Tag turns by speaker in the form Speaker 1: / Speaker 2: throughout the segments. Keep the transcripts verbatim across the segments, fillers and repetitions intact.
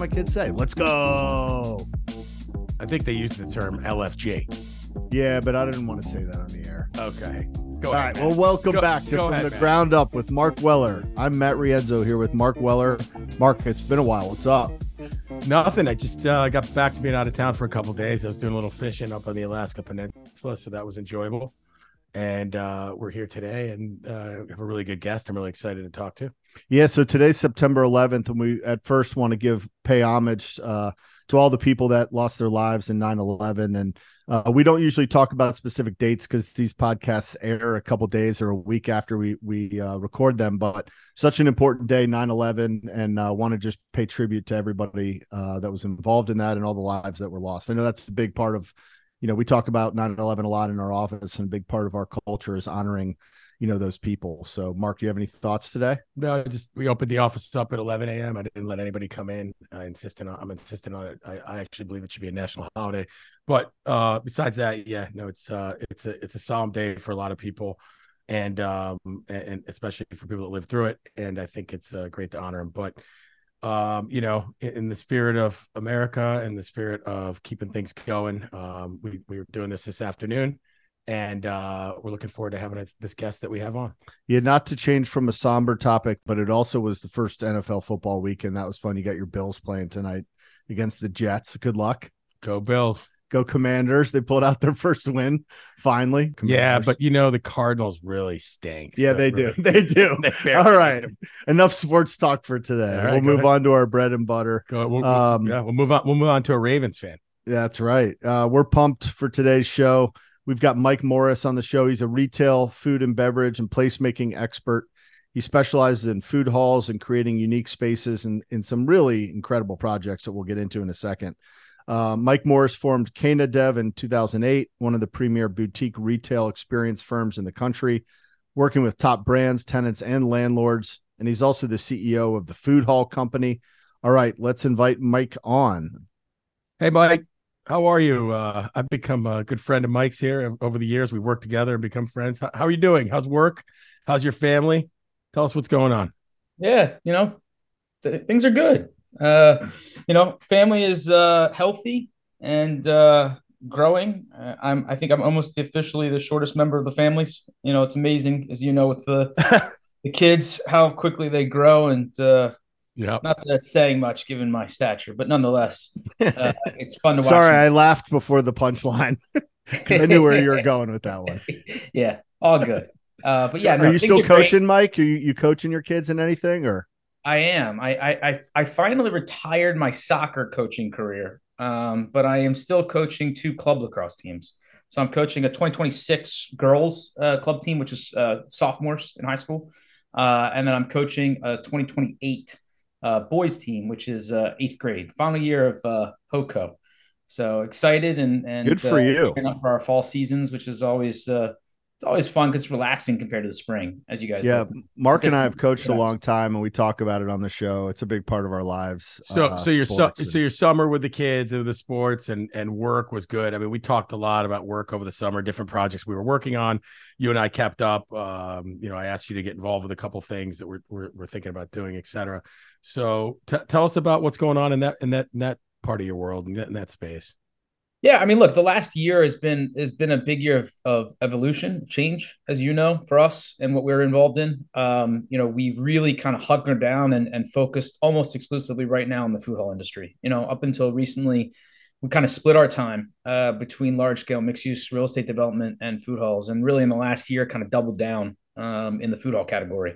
Speaker 1: my kids say? Let's go.
Speaker 2: I think they use the term L F G.
Speaker 1: Yeah, but I didn't want to say that on the air.
Speaker 2: Okay. Go
Speaker 1: All
Speaker 2: ahead,
Speaker 1: right.
Speaker 2: Matt.
Speaker 1: Well, welcome
Speaker 2: Go-
Speaker 1: back to
Speaker 2: go
Speaker 1: From
Speaker 2: ahead,
Speaker 1: the
Speaker 2: Matt.
Speaker 1: Ground Up with Mark Weller. I'm Matt Rienzo here with Mark Weller. Mark, it's been a while. What's up?
Speaker 2: Nothing. I just uh, got back to being out of town for a couple of days. I was doing a little fishing up on the Alaska Peninsula, so that was enjoyable. And uh, we're here today and uh, have a really good guest I'm really excited to talk to.
Speaker 1: Yeah, so today's September eleventh, and we at first want to give pay homage uh, to all the people that lost their lives in nine eleven. And uh, we don't usually talk about specific dates because these podcasts air a couple days or a week after we we uh, record them. But such an important day, nine eleven, and uh, want to just pay tribute to everybody uh, that was involved in that and all the lives that were lost. I know that's a big part of, you know, we talk about nine eleven a lot in our office, and a big part of our culture is honoring, you know, those people. So, Mark, do you have any thoughts today?
Speaker 2: No, just we opened the office up at eleven a.m. I didn't let anybody come in. I insisted on I'm insisting on it. I, I actually believe it should be a national holiday. But uh, besides that, yeah, no, it's uh, it's a it's a solemn day for a lot of people, and um, and, and especially for people that live through it. And I think it's uh, great to honor them. But um, you know, in, in the spirit of America and the spirit of keeping things going, um, we we were doing this this afternoon. And uh, we're looking forward to having this guest that we have on.
Speaker 1: Yeah, not to change from a somber topic, but it also was the first N F L football weekend. That was fun. You got your Bills playing tonight against the Jets. Good luck.
Speaker 2: Go Bills.
Speaker 1: Go Commanders. They pulled out their first win, finally. Commanders.
Speaker 2: Yeah, but you know, the Cardinals really stink.
Speaker 1: Yeah,
Speaker 2: so
Speaker 1: they
Speaker 2: really,
Speaker 1: do. They do.
Speaker 2: they
Speaker 1: All right. Enough sports talk for today.
Speaker 2: Right,
Speaker 1: we'll move
Speaker 2: ahead.
Speaker 1: on to our bread and butter.
Speaker 2: Go, we'll,
Speaker 1: um,
Speaker 2: yeah, we'll move on. We'll move on to a Ravens fan.
Speaker 1: That's right. Uh, we're pumped for today's show. We've got Mike Morris on the show. He's a retail, food and beverage and placemaking expert. He specializes in food halls and creating unique spaces and in some really incredible projects that we'll get into in a second. Uh, Mike Morris formed Cana Dev in two thousand eight, one of the premier boutique retail experience firms in the country, working with top brands, tenants, and landlords. And he's also the C E O of the Food Hall Company. All right, let's invite Mike on.
Speaker 2: Hey, Mike. How are you? Uh, I've become a good friend of Mike's here over the years. We've worked together and become friends. How, how are you doing? How's work? How's your family? Tell us what's going on.
Speaker 3: Yeah, you know, th- things are good. Uh, you know, family is uh, healthy and uh, growing. Uh, I'm, I think I'm almost officially the shortest member of the families. You know, it's amazing, as you know, with the the kids, how quickly they grow. And uh,
Speaker 2: yeah,
Speaker 3: not that that's saying much given my stature, but nonetheless, uh, it's fun to watch.
Speaker 1: Sorry,
Speaker 3: them.
Speaker 1: I laughed before the punchline because I knew where you were going with that one.
Speaker 3: Yeah, all good. Uh, but yeah,
Speaker 1: are
Speaker 3: no,
Speaker 1: you still are coaching, great. Mike? Are you, you coaching your kids in anything, or?
Speaker 3: I am. I I I finally retired my soccer coaching career, um, but I am still coaching two club lacrosse teams. So I'm coaching a twenty twenty-six girls uh, club team, which is uh, sophomores in high school, uh, and then I'm coaching a twenty twenty-eight uh, boys team, which is uh, eighth grade, final year of uh, H O C O. So excited and and
Speaker 1: good for
Speaker 3: uh,
Speaker 1: you.
Speaker 3: Up for our fall seasons, which is always. Uh, It's always fun because it's relaxing compared to the spring, as you guys
Speaker 1: yeah,
Speaker 3: know.
Speaker 1: Mark and I have coached a long time, and we talk about it on the show. It's a big part of our lives.
Speaker 2: So,
Speaker 1: uh,
Speaker 2: so your su-
Speaker 1: and...
Speaker 2: so your summer with the kids and the sports and and work was good. I mean, we talked a lot about work over the summer, different projects we were working on. You and I kept up. Um, you know, I asked you to get involved with a couple things that we're we're, we're thinking about doing, et cetera. So, t- tell us about what's going on in that in that in that part of your world in that, in that space.
Speaker 3: Yeah, I mean, look, the last year has been has been a big year of, of evolution, change, as you know, for us and what we're involved in. Um, you know, we've really kind of hunkered down and, and focused almost exclusively right now on the food hall industry. You know, up until recently, we kind of split our time uh, between large scale mixed use real estate development and food halls, and really in the last year, kind of doubled down um, in the food hall category.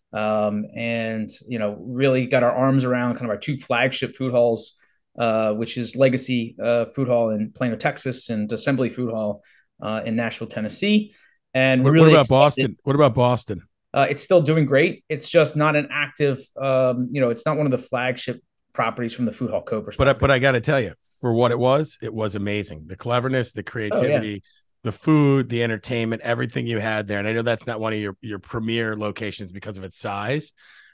Speaker 3: Um, and you know, really got our arms around kind of our two flagship food halls. Uh, which is Legacy uh, Food Hall in Plano, Texas, and Assembly Food Hall uh, in Nashville, Tennessee. And
Speaker 2: what,
Speaker 3: really
Speaker 2: what about
Speaker 3: excited.
Speaker 2: Boston? What about Boston?
Speaker 3: Uh, it's still doing great. It's just not an active, um, you know, it's not one of the flagship properties from the Food Hall Co. perspective.
Speaker 2: But but I got to tell you, for what it was, it was amazing. The cleverness, the creativity,
Speaker 3: oh, yeah.
Speaker 2: the food, the entertainment, everything you had there. And I know that's not one of your your premier locations because of its size.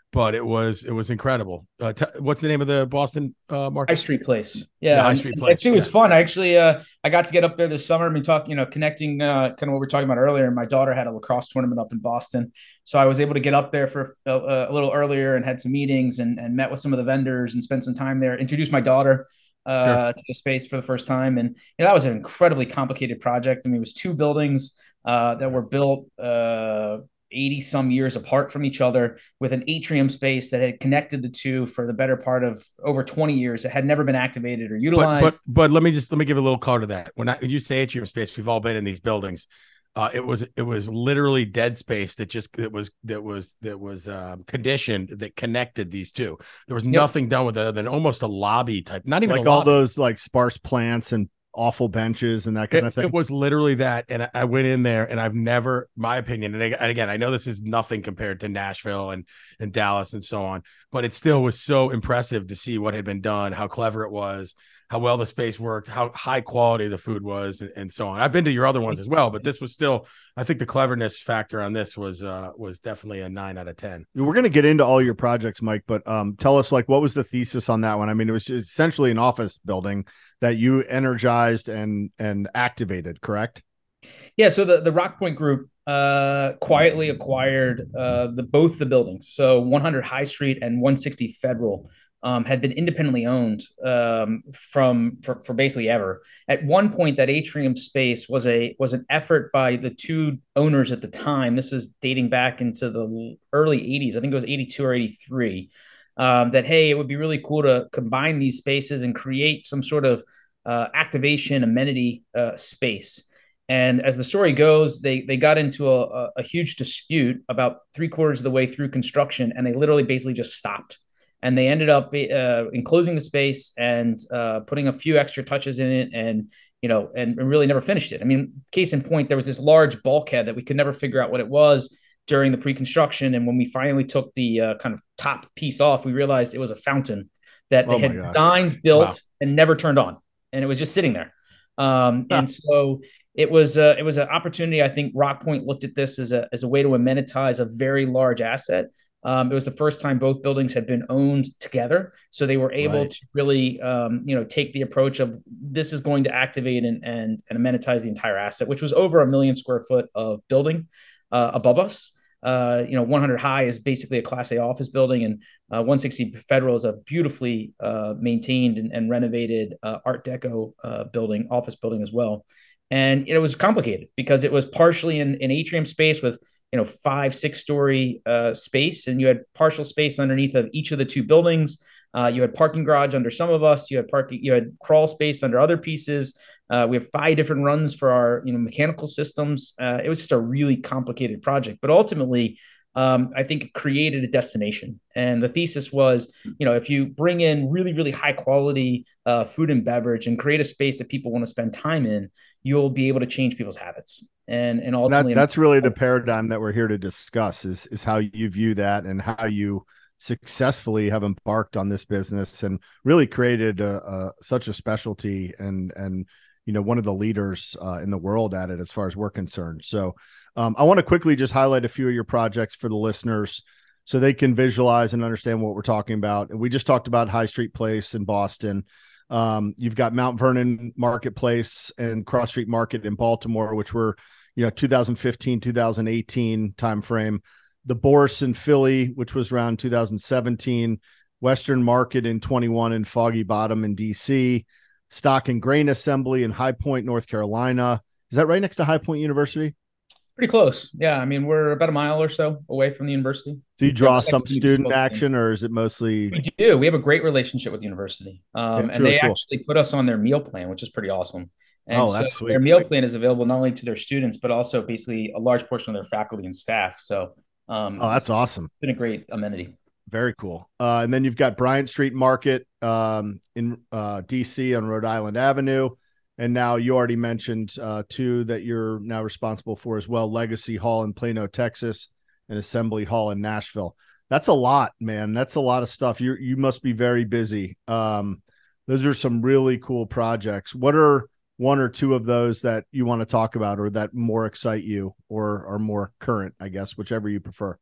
Speaker 2: but it was it was incredible. Uh, t- what's the name of the Boston uh, market?
Speaker 3: High Street Place. Yeah,
Speaker 2: the High Street Place.
Speaker 3: Actually, it was
Speaker 2: yeah.
Speaker 3: fun. I actually, uh, I got to get up there this summer. I mean, talk, you know, connecting, uh, kind of what we were talking about earlier. My daughter had a lacrosse tournament up in Boston, so I was able to get up there for a, a little earlier and had some meetings and and met with some of the vendors and spent some time there. Introduced my daughter uh,
Speaker 2: Sure.
Speaker 3: to the space for the first time, and you know, that was an incredibly complicated project. I mean, it was two buildings uh, that were built Uh, eighty some years apart from each other with an atrium space that had connected the two for the better part of over twenty years. It had never been activated or utilized.
Speaker 2: But but but let me just let me give a little color to that. When, I, when you say atrium space, we've all been in these buildings. Uh, it was it was literally dead space that just it was that was that was um, conditioned that connected these two. There was yep. nothing done with it other than almost a lobby type, not even
Speaker 1: like
Speaker 2: a
Speaker 1: all
Speaker 2: lobby.
Speaker 1: those like sparse plants and awful benches and that kind
Speaker 2: it,
Speaker 1: of thing.
Speaker 2: It was literally that. And I, I went in there and I've never, my opinion, and, I, and again, I know this is nothing compared to Nashville and, and Dallas and so on, but it still was so impressive to see what had been done, how clever it was, how well the space worked, how high quality the food was, and, and so on. I've been to your other ones as well, but this was still, I think the cleverness factor on this was uh, was definitely a nine out of ten.
Speaker 1: We're going to get into all your projects, Mike, but um, tell us, like, what was the thesis on that one? I mean, it was essentially an office building that you energized and and activated, correct?
Speaker 3: Yeah. So the the Rock Point Group uh, quietly acquired uh, the both the buildings. So one hundred High Street and one sixty Federal. Um, had been independently owned um, from for, for basically ever. At one point, that atrium space was a was an effort by the two owners at the time. This is dating back into the early eighties. I think it was eighty-two or eighty-three. Um, that hey, it would be really cool to combine these spaces and create some sort of uh, activation amenity uh, space. And as the story goes, they they got into a, a, a huge dispute about three quarters of the way through construction, and they literally basically just stopped. And they ended up uh, enclosing the space and uh, putting a few extra touches in it, and you know, and, and really never finished it. I mean, case in point, there was this large bulkhead that we could never figure out what it was during the pre-construction, and when we finally took the uh, kind of top piece off, we realized it was a fountain that they oh had gosh. designed, built, wow. and never turned on, and it was just sitting there. Um, huh. And so it was uh, it was an opportunity. I think Rock Point looked at this as a as a way to amenitize a very large asset. Um, it was the first time both buildings had been owned together, so they were able right. to really, um, you know, take the approach of this is going to activate and and, and amenitize the entire asset, which was over a million square foot of building uh, above us. Uh, you know, one hundred High is basically a Class A office building, and uh, one sixty Federal is a beautifully uh, maintained and, and renovated uh, Art Deco uh, building, office building as well. And it was complicated because it was partially in an atrium space with you know, five, six story uh, space. And you had partial space underneath of each of the two buildings. Uh, you had parking garage under some of us. You had parking, you had crawl space under other pieces. Uh, we have five different runs for our, you know, mechanical systems. Uh, it was just a really complicated project, but ultimately, um, I think it created a destination. And the thesis was, you know, if you bring in really, really high quality uh, food and beverage and create a space that people want to spend time in, you'll be able to change people's habits. And, and ultimately,
Speaker 1: that, that's really the paradigm that we're here to discuss is, is how you view that and how you successfully have embarked on this business and really created a, a, such a specialty and, and, you know, one of the leaders uh, in the world at it as far as we're concerned. So um, I want to quickly just highlight a few of your projects for the listeners so they can visualize and understand what we're talking about. We just talked about High Street Place in Boston. Um, you've got Mount Vernon Marketplace and Cross Street Market in Baltimore, which were, you know, two thousand fifteen, two thousand eighteen timeframe. The Bourse in Philly, which was around two thousand seventeen, Western Market in twenty-one, and Foggy Bottom in D C, Stock and Grain Assembly in High Point, North Carolina. Is that right next to High Point University?
Speaker 3: Pretty close. Yeah. I mean, we're about a mile or so away from the university.
Speaker 1: Do you draw some student action, or is it mostly?
Speaker 3: We do. We have a great relationship with the university. Um,
Speaker 1: yeah,
Speaker 3: and
Speaker 1: really
Speaker 3: they
Speaker 1: cool.
Speaker 3: actually put us on their meal plan, which is pretty awesome. And
Speaker 1: oh, that's
Speaker 3: so
Speaker 1: sweet.
Speaker 3: Their meal plan is available not only to their students, but also basically a large portion of their faculty and staff. So, um,
Speaker 1: oh, that's awesome.
Speaker 3: It's been a great amenity.
Speaker 1: Very cool. Uh, and then you've got Bryant Street Market um, in uh, D C on Rhode Island Avenue. And now you already mentioned uh, two that you're now responsible for as well, Legacy Hall in Plano, Texas, and Assembly Hall in Nashville. That's a lot, man. That's a lot of stuff. You you must be very busy. Um, those are some really cool projects. What are one or two of those that you want to talk about or that more excite you or are more current, I guess, whichever you prefer?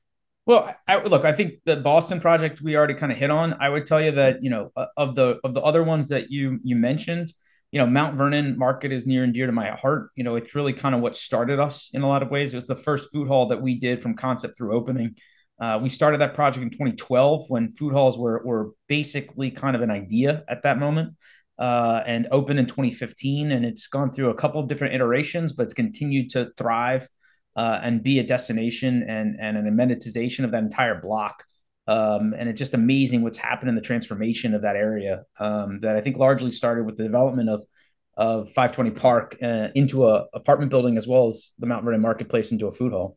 Speaker 3: Well, I, look, I think the Boston project we already kind of hit on. I would tell you that, you know, of the of the other ones that you you mentioned, you know, Mount Vernon market is near and dear to my heart. You know, it's really kind of what started us in a lot of ways. It was the first food hall that we did from concept through opening. Uh, we started that project in twenty twelve when food halls were were basically kind of an idea at that moment, uh, and opened in twenty fifteen. And it's gone through a couple of different iterations, but it's continued to thrive uh, and be a destination and and an amenitization of that entire block. Um, and it's just amazing what's happened in the transformation of that area, um, that I think largely started with the development of of five twenty Park uh, into a apartment building, as well as the Mount Vernon Marketplace into a food hall.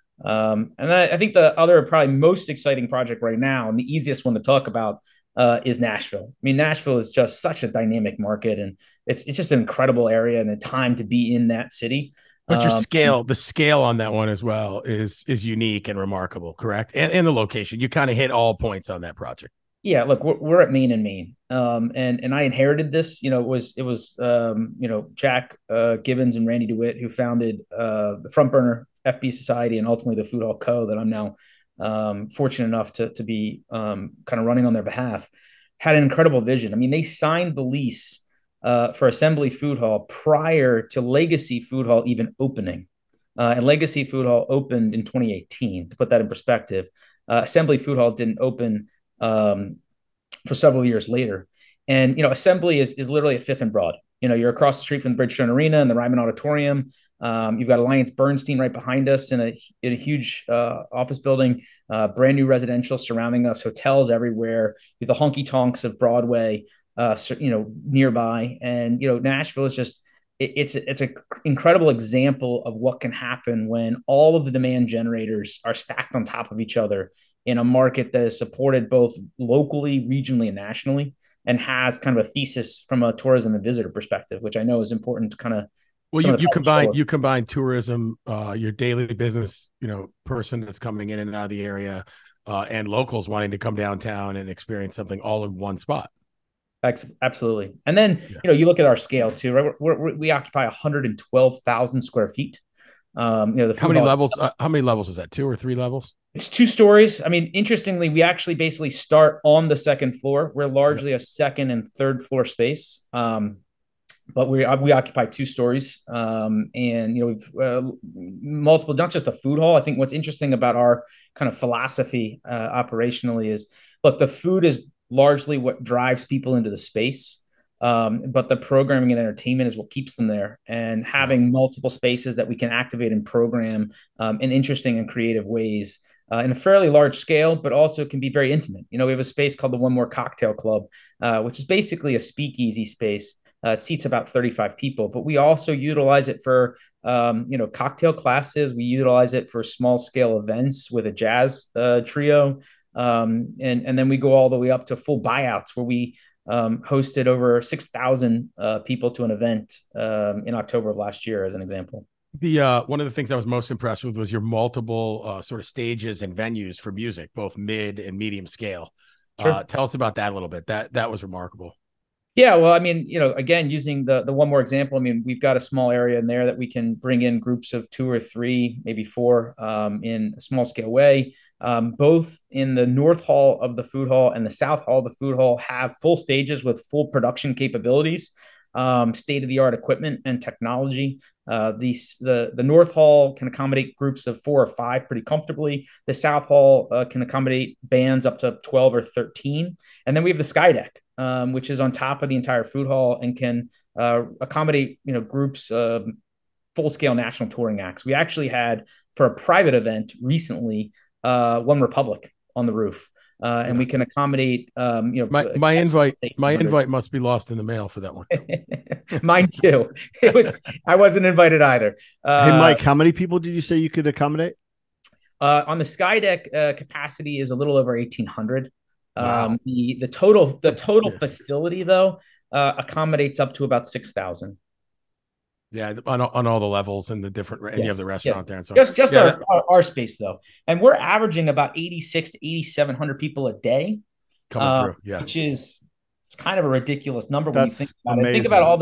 Speaker 3: Um, and I, I think the other probably most exciting project right now, and the easiest one to talk about, uh, is Nashville. I mean, Nashville is just such a dynamic market, and it's it's just an incredible area and a time to be in that city.
Speaker 2: But your
Speaker 3: Um,
Speaker 2: scale, the scale on that one as well is is unique and remarkable, correct? And, and the location, you kind of hit all points on that project.
Speaker 3: Yeah, look, we're, we're at Main and Main, um, and and I inherited this. You know, it was it was um, you know Jack uh, Gibbons and Randy DeWitt who founded uh, the Front Burner F B Society and ultimately the Food Hall Co. that I'm now um, fortunate enough to to be um, kind of running on their behalf. Had an incredible vision. I mean, they signed the lease uh, for Assembly Food Hall prior to Legacy Food Hall even opening, uh, and Legacy Food Hall opened in twenty eighteen. To put that in perspective, uh, Assembly Food Hall didn't open um, for several years later. And, you know, Assembly is, is literally a Fifth and Broad. You know, you're across the street from the Bridgestone Arena and the Ryman Auditorium. Um, you've got Alliance Bernstein right behind us in a, in a huge uh, office building, uh, brand new residential surrounding us, hotels everywhere. You have the honky tonks of Broadway, uh, you know, nearby. And, you know, Nashville is just, it, it's, it's an incredible example of what can happen when all of the demand generators are stacked on top of each other in a market that is supported both locally, regionally, and nationally, and has kind of a thesis from a tourism and visitor perspective, which I know is important to kind of.
Speaker 2: Well, you, you combine you combine tourism, uh, your daily business, you know, person that's coming in and out of the area, uh, and locals wanting to come downtown and experience something all in one spot.
Speaker 3: Absolutely. And then, yeah. you know, you look at our scale too, right? We're, we're, we occupy one hundred twelve thousand square feet. Um, you know, the
Speaker 2: how many levels? Uh, how many levels is that? Two or three levels?
Speaker 3: It's two stories. I mean, interestingly, we actually basically start on the second floor. We're largely yeah. a second and third floor space, um, but we we occupy two stories. Um, and you know, we've uh, multiple, not just a food hall. I think what's interesting about our kind of philosophy uh, operationally is, look, the food is largely what drives people into the space. Um, but the programming and entertainment is what keeps them there, and having multiple spaces that we can activate and program um, in interesting and creative ways uh, in a fairly large scale, but also can be very intimate. You know, we have a space called the One More Cocktail Club, uh, which is basically a speakeasy space. Uh, it seats about thirty-five people, but we also utilize it for, um, you know, cocktail classes. We utilize it for small scale events with a jazz uh, trio. Um, and, and then we go all the way up to full buyouts where we Um, hosted over six thousand uh, people to an event um, in October of last year, as an example.
Speaker 2: The uh, one of the things I was most impressed with was your multiple uh, sort of stages and venues for music, both mid and medium scale. Sure. Uh, tell us about that a little bit. That that was remarkable.
Speaker 3: Yeah, well, I mean, you know, again, using the the one more example, I mean, we've got a small area in there that we can bring in groups of two or three, maybe four, um, in a small scale way. Um, both in the North Hall of the Food Hall and the South Hall of the Food Hall have full stages with full production capabilities, um, state-of-the-art equipment and technology. Uh, the, the, the North Hall can accommodate groups of four or five pretty comfortably. The South Hall uh, can accommodate bands up to twelve or thirteen. And then we have the Sky Deck, um, which is on top of the entire food hall and can uh, accommodate, you know, groups of full-scale national touring acts. We actually had, for a private event recently, uh, One Republic on the roof. Uh, and yeah. we can accommodate, um, you know,
Speaker 2: my, my invite, my invite must be lost in the mail for that one.
Speaker 3: Mine too. It was, I wasn't invited either.
Speaker 1: Uh, hey, Mike, how many people did you say you could accommodate?
Speaker 3: Uh, on the Sky Deck, uh, capacity is a little over eighteen hundred.
Speaker 1: Wow.
Speaker 3: Um, the, the total, the total facility though, uh, accommodates up to about six thousand.
Speaker 2: Yeah, on, on all the levels and the different, and yes. you have the restaurant
Speaker 3: yeah.
Speaker 2: there. And so
Speaker 3: just just
Speaker 2: yeah,
Speaker 3: our,
Speaker 2: that,
Speaker 3: our, our space though. And we're averaging about eighty-six to eighty-seven hundred people a day.
Speaker 2: Coming
Speaker 3: uh,
Speaker 2: through, yeah.
Speaker 3: Which is, it's kind of a ridiculous number when
Speaker 1: That's
Speaker 3: you think about
Speaker 1: amazing.
Speaker 3: it. Think about all the,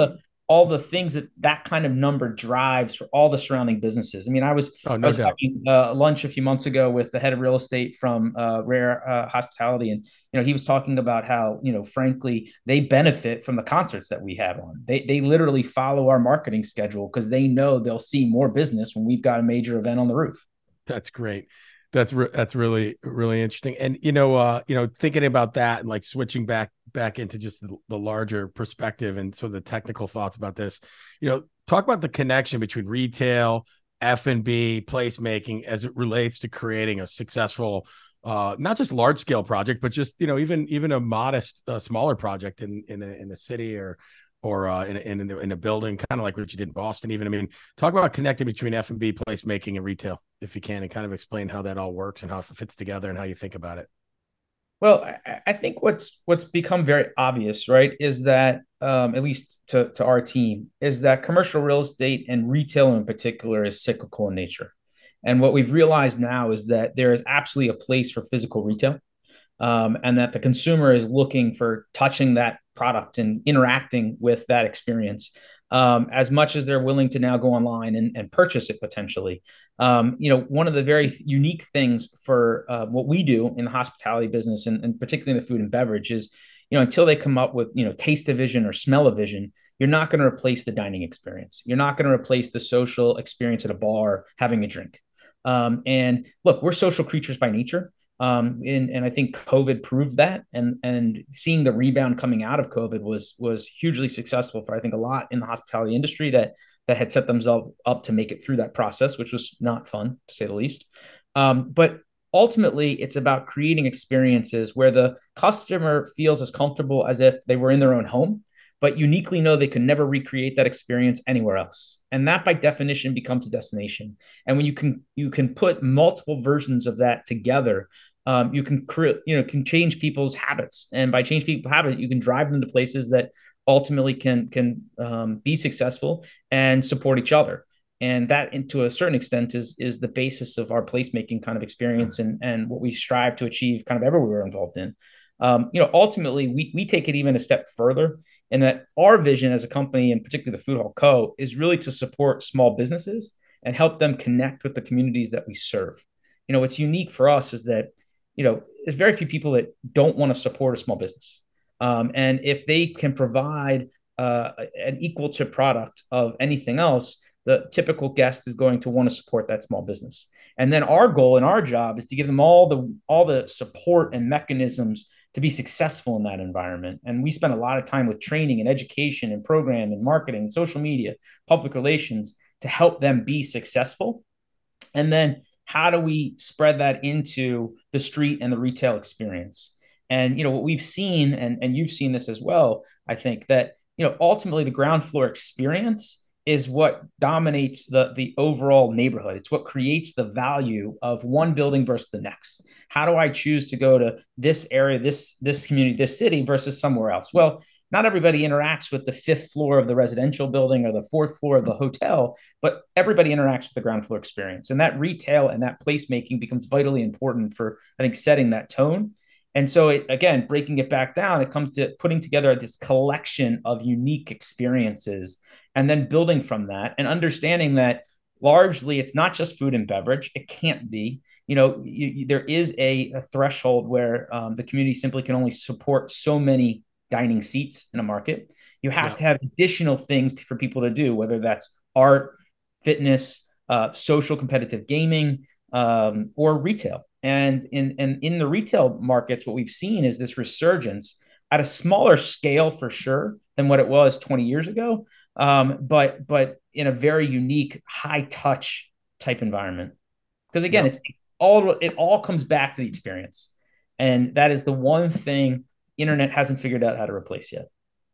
Speaker 3: all the things that that kind of number drives for all the surrounding businesses. I mean, I was
Speaker 2: Oh,
Speaker 3: I
Speaker 2: no
Speaker 3: was
Speaker 2: doubt.
Speaker 3: having uh, lunch a few months ago with the head of real estate from uh, Rare uh, Hospitality, and you know he was talking about how you know frankly they benefit from the concerts that we have on. They they literally follow our marketing schedule because they know they'll see more business when we've got a major event on the roof.
Speaker 2: That's great. That's re- that's really really interesting. And you know, uh, you know, thinking about that and like switching back back into just the, the larger perspective and so the technical thoughts about this, you know, talk about the connection between retail, F and B, placemaking as it relates to creating a successful, uh, not just large scale project, but just you know even even a modest, uh, smaller project in in a, in a city or or uh, in, a, in, a, in a building, kind of like what you did in Boston. Even, I mean, talk about connecting between F and B, placemaking, and retail, if you can, and kind of explain how that all works and how it fits together and how you think about it.
Speaker 3: Well, I, I think what's what's become very obvious, right, is that um, at least to, to our team, is that commercial real estate and retail in particular is cyclical in nature. And what we've realized now is that there is absolutely a place for physical retail, um, and that the consumer is looking for touching that product and interacting with that experience um, as much as they're willing to now go online and, and purchase it potentially. Um, you know, one of the very unique things for uh, what we do in the hospitality business, and, and particularly in the food and beverage, is you know until they come up with you know taste-o-vision or smell-o-vision, you're not going to replace the dining experience. You're not going to replace the social experience at a bar having a drink. Um, and look, we're social creatures by nature. Um, and, and I think COVID proved that, and and seeing the rebound coming out of COVID was was hugely successful for I think a lot in the hospitality industry that that had set themselves up to make it through that process, which was not fun to say the least. Um, but ultimately, it's about creating experiences where the customer feels as comfortable as if they were in their own home, but uniquely know they can never recreate that experience anywhere else. And that by definition becomes a destination. And when you can you can put multiple versions of that together, um, you can create, you know, can change people's habits. And by change people's habits, you can drive them to places that ultimately can can um, be successful and support each other. And that, to a certain extent, is is the basis of our placemaking kind of experience and and what we strive to achieve kind of everywhere we're involved in. Um, you know, ultimately, we we take it even a step further, and that our vision as a company, and particularly the Food Hall Co., is really to support small businesses and help them connect with the communities that we serve. You know, what's unique for us is that, you know, there's very few people that don't want to support a small business. Um, and if they can provide uh, an equal to product of anything else, the typical guest is going to want to support that small business. And then our goal and our job is to give them all the all the support and mechanisms to be successful in that environment. And we spend a lot of time with training and education and program and marketing, social media, public relations to help them be successful. And then how do we spread that into the street and the retail experience? And, you know, what we've seen, and, and you've seen this as well, I think that, you know, ultimately the ground floor experience is what dominates the, the overall neighborhood. It's what creates the value of one building versus the next. How do I choose to go to this area, this, this community, this city versus somewhere else? Well, not everybody interacts with the fifth floor of the residential building or the fourth floor of the hotel, but everybody interacts with the ground floor experience. And that retail and that placemaking becomes vitally important for, I think, setting that tone. And so, it, again, breaking it back down, it comes to putting together this collection of unique experiences and then building from that and understanding that largely it's not just food and beverage. It can't be. You know, you, you, there is a, a threshold where um, the community simply can only support so many dining seats in a market. You have yeah. to have additional things for people to do, whether that's art, fitness, uh, social competitive gaming, um, or retail. And in, and in the retail markets, what we've seen is this resurgence at a smaller scale for sure than what it was twenty years ago, um, but but in a very unique, high touch type environment. Because again, yep. it's all it all comes back to the experience, and that is the one thing internet hasn't figured out how to replace yet.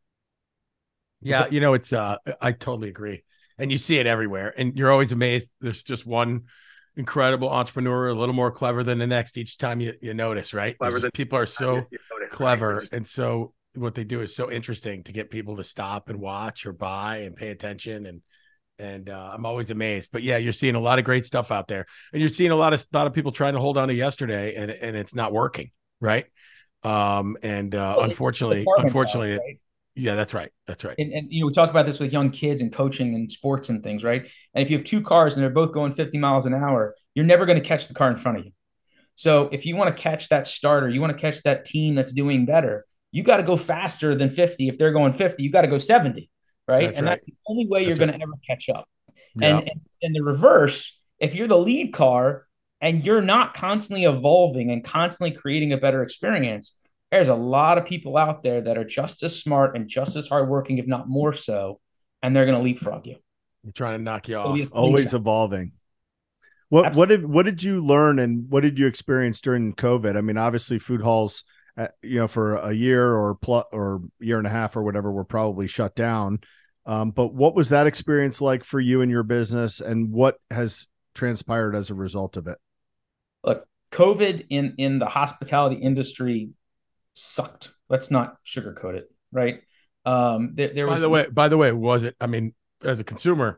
Speaker 2: Yeah, you know, it's uh, I totally agree, and you see it everywhere, and you're always amazed. There's just one incredible entrepreneur, a little more clever than the next each time you, you notice, right? Just, people are so you, you notice, clever, right? And so what they do is so interesting to get people to stop and watch or buy and pay attention. And and uh, I'm always amazed. But yeah, you're seeing a lot of great stuff out there, and you're seeing a lot of a lot of people trying to hold on to yesterday, and and it's not working, right? Um, and uh, well, unfortunately, unfortunately,
Speaker 3: right?
Speaker 2: Yeah, that's right. That's right.
Speaker 3: And, and you know, we talk about this with young kids and coaching and sports and things, right? And if you have two cars and they're both going fifty miles an hour, you're never going to catch the car in front of you. So if you want to catch that starter, you want to catch that team that's doing better, you got to go faster than fifty. If they're going fifty, you got to go seventy, right?
Speaker 2: That's
Speaker 3: and
Speaker 2: right.
Speaker 3: that's the only way you're
Speaker 2: That's
Speaker 3: going
Speaker 2: right.
Speaker 3: to ever catch up.
Speaker 2: Yeah.
Speaker 3: And, and in the reverse, if you're the lead car and you're not constantly evolving and constantly creating a better experience, there's a lot of people out there that are just as smart and just as hardworking, if not more so, and they're going to leapfrog you.
Speaker 2: You're trying to knock you
Speaker 3: It'll be a
Speaker 2: off.
Speaker 1: Always
Speaker 3: slingshot.
Speaker 1: evolving. What
Speaker 3: Absolutely.
Speaker 1: what did what did you learn and what did you experience during COVID? I mean, obviously, food halls, uh, you know, for a year or plus or year and a half or whatever, were probably shut down. Um, but what was that experience like for you and your business, and what has transpired as a result of it?
Speaker 3: Look, COVID in in the hospitality industry sucked. Let's not sugarcoat it, right? Um, there, there
Speaker 2: By
Speaker 3: was
Speaker 2: the way, by the way, was it? I mean, as a consumer,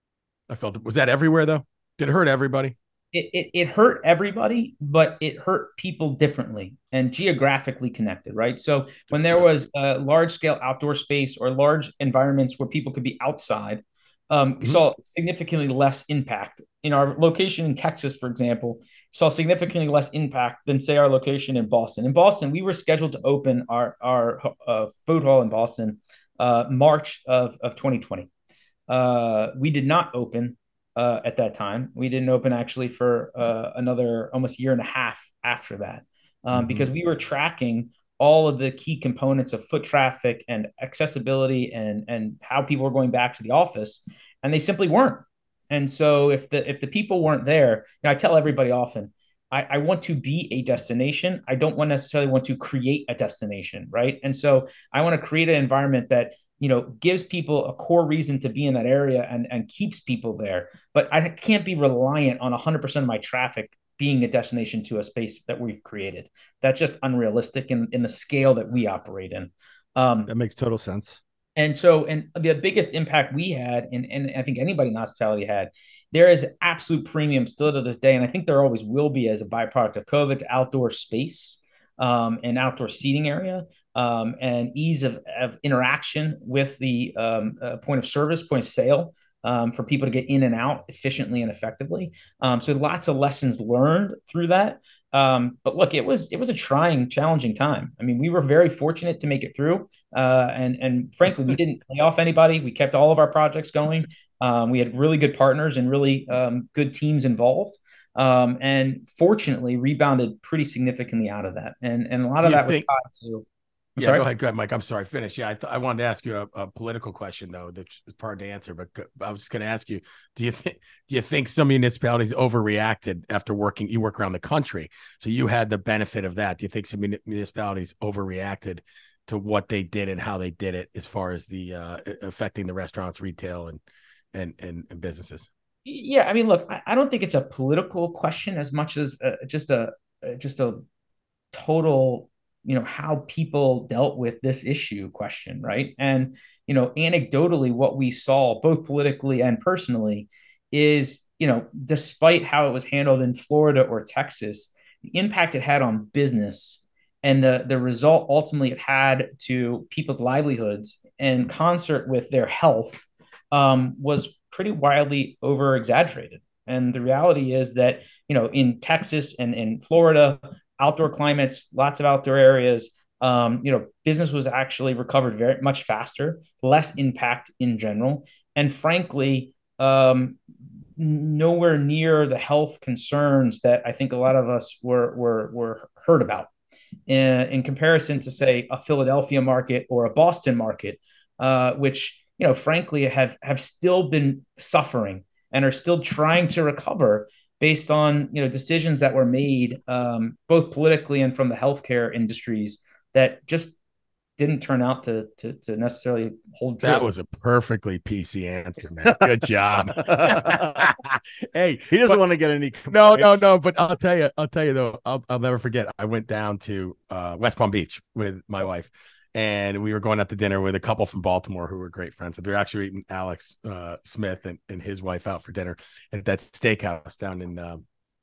Speaker 2: I felt it. Was that everywhere though? Did it hurt everybody?
Speaker 3: it, it, it hurt everybody, but it hurt people differently and geographically connected, right? So when there was a large scale outdoor space or large environments where people could be outside, um, we
Speaker 2: Mhm.
Speaker 3: saw significantly less impact. In our location in Texas, for example, saw significantly less impact than, say, our location in Boston. In Boston, we were scheduled to open our our uh, food hall in Boston uh, March of, of twenty twenty. Uh, we did not open uh, at that time. We didn't open actually for uh, another almost year and a half after that, um,
Speaker 1: Mhm.
Speaker 3: because we were tracking all of the key components of foot traffic and accessibility and and how people were going back to the office, and they simply weren't. And so if the if the people weren't there, you know, I tell everybody often, I, I want to be a destination. I don't want necessarily want to create a destination, right? And so I want to create an environment that, you know, gives people a core reason to be in that area and and keeps people there. But I can't be reliant on one hundred percent of my traffic being a destination to a space that we've created. That's just unrealistic in, in the scale that we operate in. Um,
Speaker 1: That makes total sense.
Speaker 3: and so, and the biggest impact we had, and, and I think anybody in hospitality had, there is absolute premium still to this day. And I think there always will be as a byproduct of COVID to outdoor space um, and outdoor seating area um, and ease of, of interaction with the um, uh, point of service, point of sale. Um, for people to get in and out efficiently and effectively. Um, so lots of lessons learned through that. Um, but look, it was it was a trying, challenging time. I mean, we were very fortunate to make it through, uh, and and frankly, we didn't lay off anybody. We kept all of our projects going. Um, we had really good partners and really um, good teams involved, um, and fortunately, rebounded pretty significantly out of that. And and a lot
Speaker 2: Do
Speaker 3: of
Speaker 2: you
Speaker 3: that was
Speaker 2: think?
Speaker 3: tied to. I'm
Speaker 2: Yeah,
Speaker 3: sorry?
Speaker 2: go ahead, go ahead, Mike. I'm sorry. Finish. Yeah, I, th- I wanted to ask you a, a political question though. That's hard to answer, but go- I was just going to ask you: Do you think do you think some municipalities overreacted after working? You work around the country, so you had the benefit of that. Do you think some mun- municipalities overreacted to what they did and how they did it, as far as the uh, affecting the restaurants, retail, and and and, and businesses?
Speaker 3: Yeah, I mean, look, I, I don't think it's a political question as much as uh, just a uh, just a total, you know, how people dealt with this issue question, right? And you know, anecdotally, what we saw both politically and personally is, you know, despite how it was handled in Florida or Texas, the impact it had on business and the the result ultimately it had to people's livelihoods in concert with their health um, was pretty wildly over exaggerated. And the reality is that, you know, in Texas and in Florida, outdoor climates, lots of outdoor areas, um, you know, business was actually recovered very much faster, less impact in general. And frankly, um, nowhere near the health concerns that I think a lot of us were, were, were heard about in, in comparison to, say, a Philadelphia market or a Boston market, uh, which, you know, frankly, have have still been suffering and are still trying to recover based on, you know, decisions that were made um, both politically and from the healthcare industries that just didn't turn out to to, to necessarily hold true.
Speaker 2: That was a perfectly P C answer, man. Good job. Hey,
Speaker 1: He doesn't
Speaker 2: but,
Speaker 1: want to get any
Speaker 2: no, no,
Speaker 1: complaints.
Speaker 2: no. But I'll tell you, I'll tell you though, I'll, I'll never forget. I went down to uh, West Palm Beach with my wife, and we were going out to dinner with a couple from Baltimore who were great friends. So we were actually eating Alex uh, Smith and, and his wife out for dinner at that steakhouse down in uh,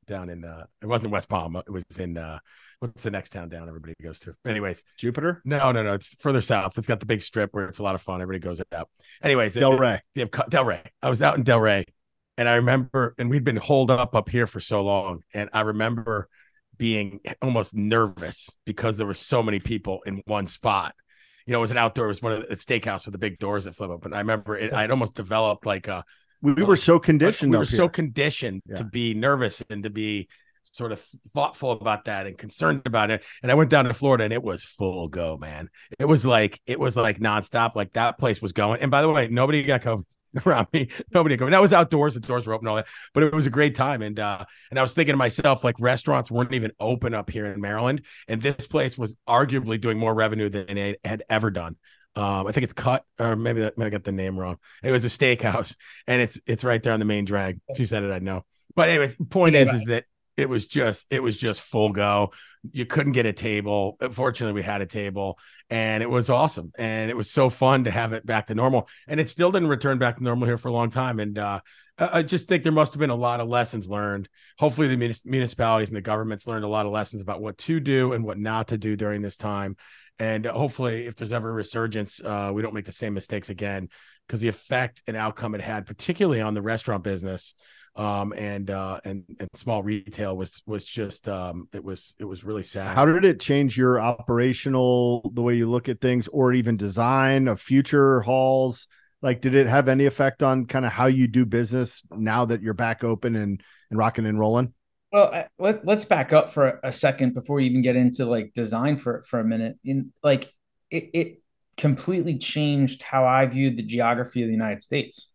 Speaker 2: down in uh, it wasn't West Palm. It was in uh, what's the next town down everybody goes to? Anyways,
Speaker 1: Jupiter?
Speaker 2: No, no, no. It's further south. It's got the big strip where it's a lot of fun. Everybody goes out. Anyways,
Speaker 1: Delray.
Speaker 2: They have Delray. I was out in Delray, and I remember, and we'd been holed up up here for so long, and I remember being almost nervous because there were so many people in one spot. You know, it was an outdoor. It was one of the steakhouse with the big doors that flip open. I remember it. I'd almost developed like a.
Speaker 1: We, we were so conditioned.
Speaker 2: We were
Speaker 1: up
Speaker 2: so
Speaker 1: here.
Speaker 2: conditioned
Speaker 1: Yeah.
Speaker 2: to be nervous and to be sort of thoughtful about that and concerned about it. And I went down to Florida and it was full go, man. It was like, it was like nonstop. Like that place was going. And by the way, nobody got COVID around me. Nobody got COVID. That was outdoors. The doors were open and all that, but it was a great time. And, uh, and I was thinking to myself, like restaurants weren't even open up here in Maryland. And this place was arguably doing more revenue than it had ever done. Um, I think it's Cut, or maybe that, maybe I got the name wrong. It was a steakhouse, and it's it's right there on the main drag. If you said it, I'd know. But anyways, the point is, is that it was just it was just full go. You couldn't get a table. Fortunately, we had a table, and it was awesome, and it was so fun to have it back to normal. And it still didn't return back to normal here for a long time. And uh, I just think there must have been a lot of lessons learned. Hopefully, the municipalities and the governments learned a lot of lessons about what to do and what not to do during this time. And hopefully, if there's ever a resurgence, uh, we don't make the same mistakes again, because the effect and outcome it had, particularly on the restaurant business um, and uh, and and small retail, was was just um, it was it was really sad.
Speaker 1: How did it change your operational, the way you look at things, or even design of future halls? Like, did it have any effect on kind of how you do business now that you're back open and and rocking and rolling?
Speaker 3: Well, I, let, let's back up for a, a second before we even get into like design for for a minute. In like it, it completely changed how I viewed the geography of the United States,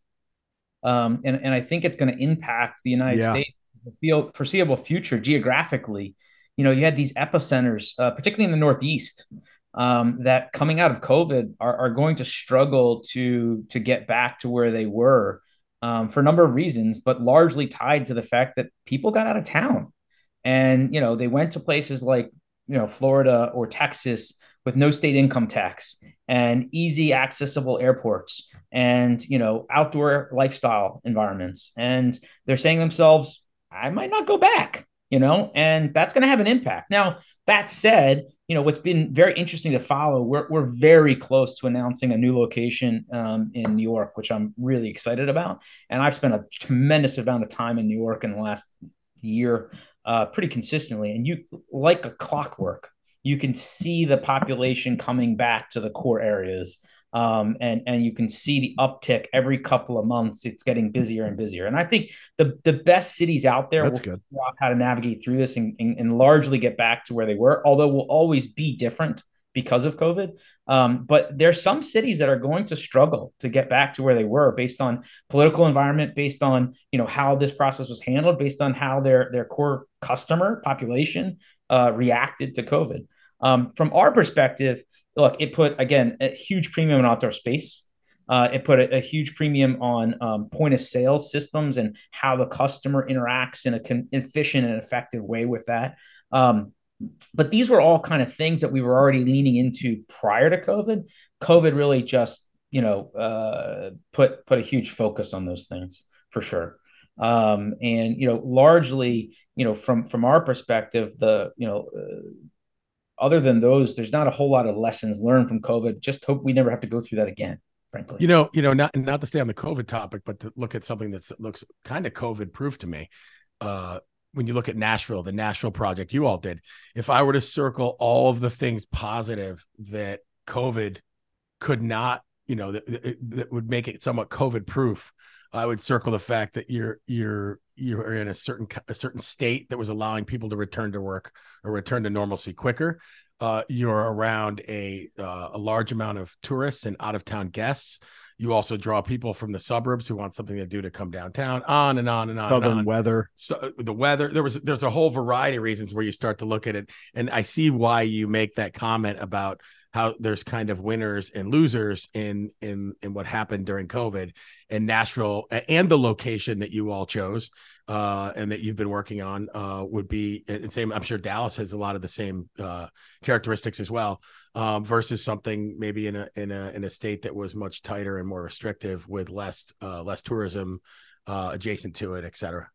Speaker 3: um, and and I think it's going to impact the United
Speaker 1: Yeah.
Speaker 3: States the foreseeable future geographically. You know, you had these epicenters, uh, particularly in the Northeast, um, that coming out of COVID are, are going to struggle to to get back to where they were. Um, for a number of reasons, but largely tied to the fact that people got out of town, and you know they went to places like you know Florida or Texas with no state income tax and easy accessible airports and you know outdoor lifestyle environments, and they're saying to themselves, I might not go back, you know, and that's going to have an impact. Now that said, you know, what's been very interesting to follow, we're, we're very close to announcing a new location um, in New York, which I'm really excited about. And I've spent a tremendous amount of time in New York in the last year, uh, pretty consistently. And you, like a clockwork, you can see the population coming back to the core areas. Um, and, and you can see the uptick every couple of months. It's getting busier and busier. And I think the, the best cities out there
Speaker 1: That's
Speaker 3: will
Speaker 1: good.
Speaker 3: figure out how to navigate through this and, and, and largely get back to where they were, although will always be different because of COVID. Um, but there's some cities that are going to struggle to get back to where they were based on political environment, based on, you know, how this process was handled, based on how their, their core customer population uh, reacted to COVID. Um, from our perspective, look, it put, again, a huge premium on outdoor space. Uh, it put a, a huge premium on um, point of sale systems and how the customer interacts in a con- efficient and effective way with that. Um, but these were all kind of things that we were already leaning into prior to COVID. COVID really just, you know, uh, put put a huge focus on those things for sure. Um, and you know, largely, you know, from from our perspective, the you know. Uh, Other than those, there's not a whole lot of lessons learned from COVID. Just hope we never have to go through that again, frankly.
Speaker 2: You know, you know, not not to stay on the COVID topic, but to look at something that looks kind of COVID proof to me. Uh, when you look at Nashville, the Nashville project you all did, if I were to circle all of the things positive that COVID could not, you know, that, that would make it somewhat COVID proof, I would circle the fact that you're you're you're in a certain a certain state that was allowing people to return to work or return to normalcy quicker. Uh, you're around a uh, a large amount of tourists and out of town guests. You also draw people from the suburbs who want something to do to come downtown. On and on and on.
Speaker 1: Southern
Speaker 2: and on.
Speaker 1: weather.
Speaker 2: So the weather. There was there's a whole variety of reasons where you start to look at it, and I see why you make that comment about how there's kind of winners and losers in in in what happened during COVID. And Nashville and the location that you all chose uh, and that you've been working on uh, would be and same. I'm sure Dallas has a lot of the same uh, characteristics as well, um, versus something maybe in a in a in a state that was much tighter and more restrictive with less uh, less tourism uh, adjacent to it, et cetera.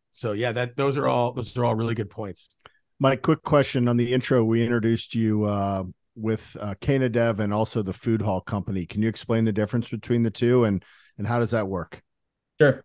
Speaker 2: So yeah, that those are all those are all really good points.
Speaker 1: Mike, quick question on the intro. We introduced you uh, with uh, Canadev and also the Food Hall Company. Can you explain the difference between the two, and and how does that work?
Speaker 3: Sure.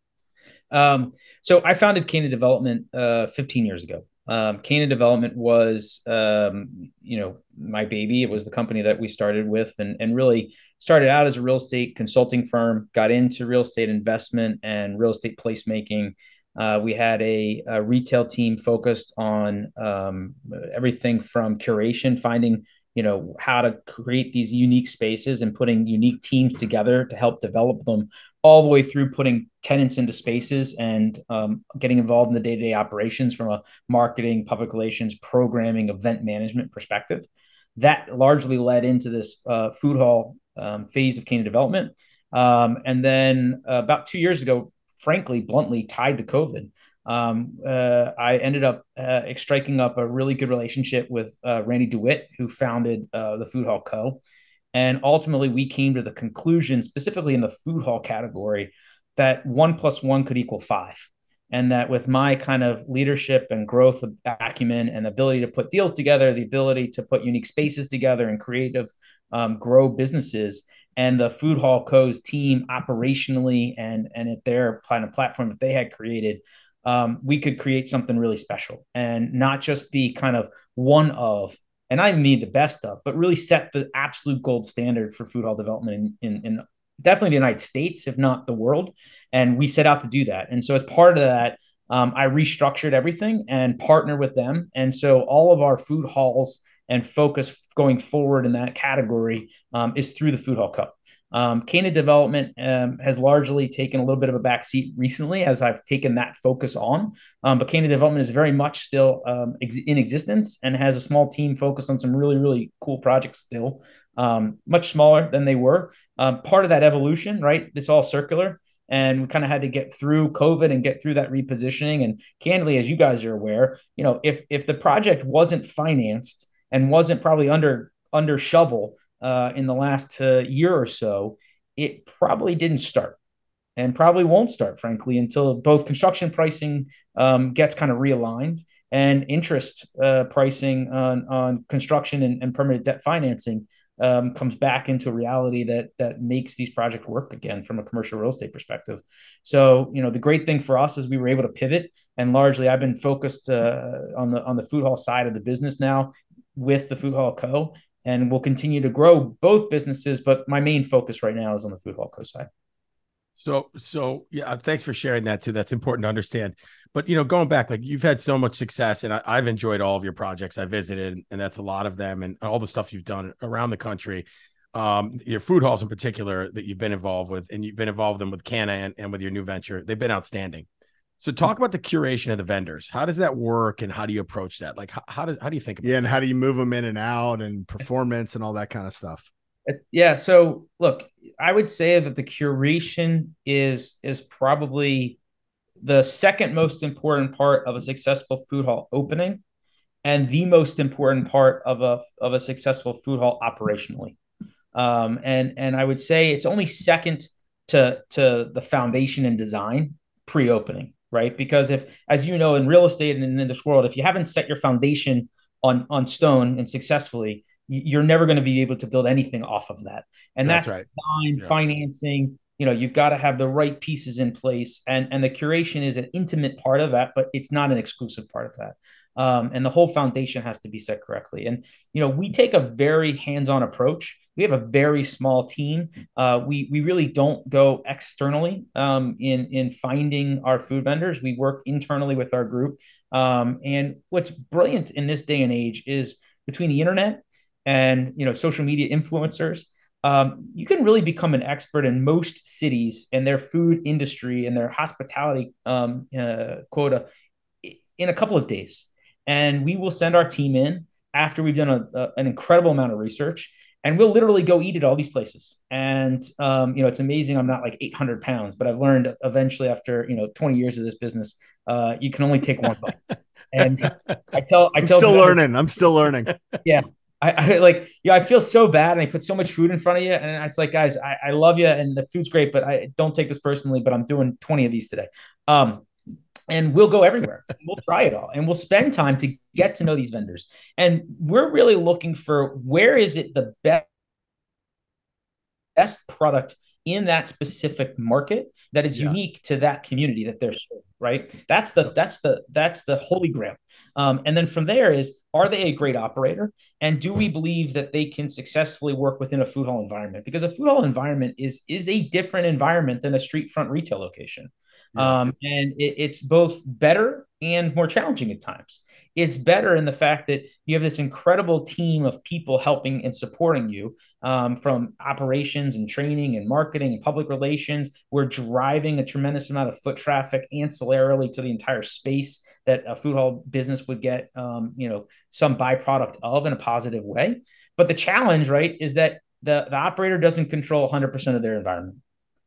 Speaker 3: Um, so I founded Cana Development uh, fifteen years ago. Um, Cana Development was, um, you know, my baby. It was the company that we started with, and and really started out as a real estate consulting firm. Got into real estate investment and real estate placemaking. Uh, we had a, a retail team focused on um, everything from curation, finding you know how to create these unique spaces and putting unique teams together to help develop them, all the way through putting tenants into spaces and um, getting involved in the day-to-day operations from a marketing, public relations, programming, event management perspective. That largely led into this uh, food hall um, phase of Cana Development. Um, and then uh, about two years ago, frankly, bluntly tied to COVID, um, uh, I ended up uh, striking up a really good relationship with uh, Randy DeWitt, who founded uh, the Food Hall Co. And ultimately, we came to the conclusion, specifically in the food hall category, that one plus one could equal five. And that with my kind of leadership and growth acumen and the ability to put deals together, the ability to put unique spaces together and creative um, grow businesses, and the Food Hall Co.'s team operationally and, and at their kind of platform that they had created, um, we could create something really special and not just be kind of one of, and I mean the best of, but really set the absolute gold standard for food hall development in, in, in definitely the United States, if not the world. And we set out to do that. And so as part of that, um, I restructured everything and partnered with them. And so all of our food halls and focus going forward in that category um, is through the Food Hall Co. Um, Cana Development um, has largely taken a little bit of a backseat recently as I've taken that focus on. Um, but Cana Development is very much still um, ex- in existence and has a small team focused on some really, really cool projects still, um, much smaller than they were. Um, part of that evolution, right? It's all circular. And we kind of had to get through COVID and get through that repositioning. And candidly, as you guys are aware, you know, if if the project wasn't financed and wasn't probably under under shovel uh, in the last uh, year or so, it probably didn't start and probably won't start, frankly, until both construction pricing um, gets kind of realigned and interest uh, pricing on, on construction and, and permanent debt financing um, comes back into a reality that that makes these projects work again from a commercial real estate perspective. So, you know, the great thing for us is we were able to pivot, and largely I've been focused uh, on the on the food hall side of the business now with the Food Hall Co. And we'll continue to grow both businesses, but my main focus right now is on the Food Hall Co. side.
Speaker 2: So, so yeah, thanks for sharing that too. That's important to understand. But, you know, going back, like you've had so much success and I, I've enjoyed all of your projects I visited, and that's a lot of them and all the stuff you've done around the country. Um, your food halls in particular that you've been involved with, and you've been involved in with Cana and, and with your new venture. They've been outstanding. So talk about the curation of the vendors. How does that work and how do you approach that? Like, how, how does, how do you think about
Speaker 1: Yeah. And
Speaker 2: that?
Speaker 1: how do you move them in and out and performance and all that kind of stuff?
Speaker 3: Yeah. So look, I would say that the curation is is probably the second most important part of a successful food hall opening and the most important part of a of a successful food hall operationally. Um, and and I would say it's only second to to the foundation and design pre-opening, right? Because if, as you know, in real estate and in this world, if you haven't set your foundation on on stone and successfully, you're never going to be able to build anything off of that. And that's, that's right. Design, yeah. Financing, you know, you've got to have the right pieces in place. And, and the curation is an intimate part of that, but it's not an exclusive part of that. Um, and the whole foundation has to be set correctly. And, you know, we take a very hands-on approach. We have a very small team. Uh, we we really don't go externally um, in in finding our food vendors. We work internally with our group. Um, and what's brilliant in this day and age is between the internet and, you know, social media influencers, um, you can really become an expert in most cities and their food industry and their hospitality um, uh, quota in a couple of days. And we will send our team in after we've done a, a, an incredible amount of research, and we'll literally go eat at all these places. And, um, you know, it's amazing. I'm not like eight hundred pounds, but I've learned eventually after, you know, twenty years of this business, uh, you can only take one bite. And I tell, I
Speaker 1: I'm
Speaker 3: tell
Speaker 1: still
Speaker 3: them,
Speaker 1: learning. I'm still learning.
Speaker 3: Yeah. I, I like, yeah, I feel so bad. And I put so much food in front of you. And it's like, guys, I, I love you and the food's great, but I don't take this personally, but I'm doing twenty of these today. Um, and we'll go everywhere. We'll try it all, and we'll spend time to get to know these vendors. And we're really looking for where is it the best best product in that specific market that is yeah. unique to that community that they're serving, right? That's the that's the that's the holy grail. Um, and then from there is, are they a great operator? And do we believe that they can successfully work within a food hall environment? Because a food hall environment is is a different environment than a street front retail location. Yeah. Um, and it, it's both better and more challenging at times. It's better in the fact that you have this incredible team of people helping and supporting you, um, from operations and training and marketing and public relations. We're driving a tremendous amount of foot traffic ancillarily to the entire space that a food hall business would get, um, you know, some byproduct of in a positive way. But the challenge, right, is that the, the operator doesn't control one hundred percent of their environment.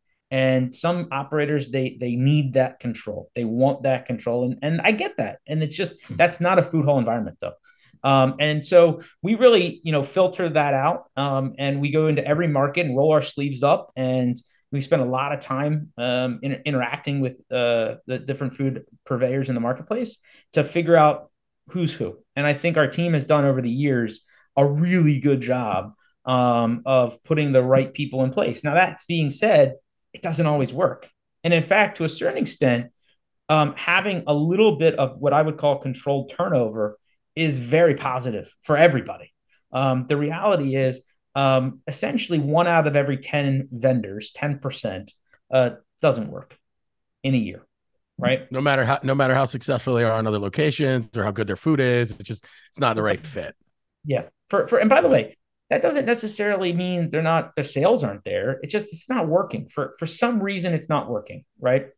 Speaker 3: And some operators, they they need that control. They want that control. And, and I get that. And it's just, that's not a food hall environment, though. Um, and so we really, you know, filter that out. Um, and we go into every market and roll our sleeves up. And we spend a lot of time um, in, interacting with uh, the different food purveyors in the marketplace to figure out who's who. And I think our team has done over the years a really good job um, of putting the right people in place. Now, that's being said, it doesn't always work. And in fact, to a certain extent, um, having a little bit of what I would call controlled turnover is very positive for everybody. Um, the reality is um, essentially one out of every ten vendors, ten percent uh, doesn't work in a year, right?
Speaker 2: No matter how, no matter how successful they are in other locations or how good their food is, it's just, it's not the right fit.
Speaker 3: Yeah. For, for, and by the way, that doesn't necessarily mean they're not, their sales aren't there. It just, it's not working for, for some reason. It's not working. Right.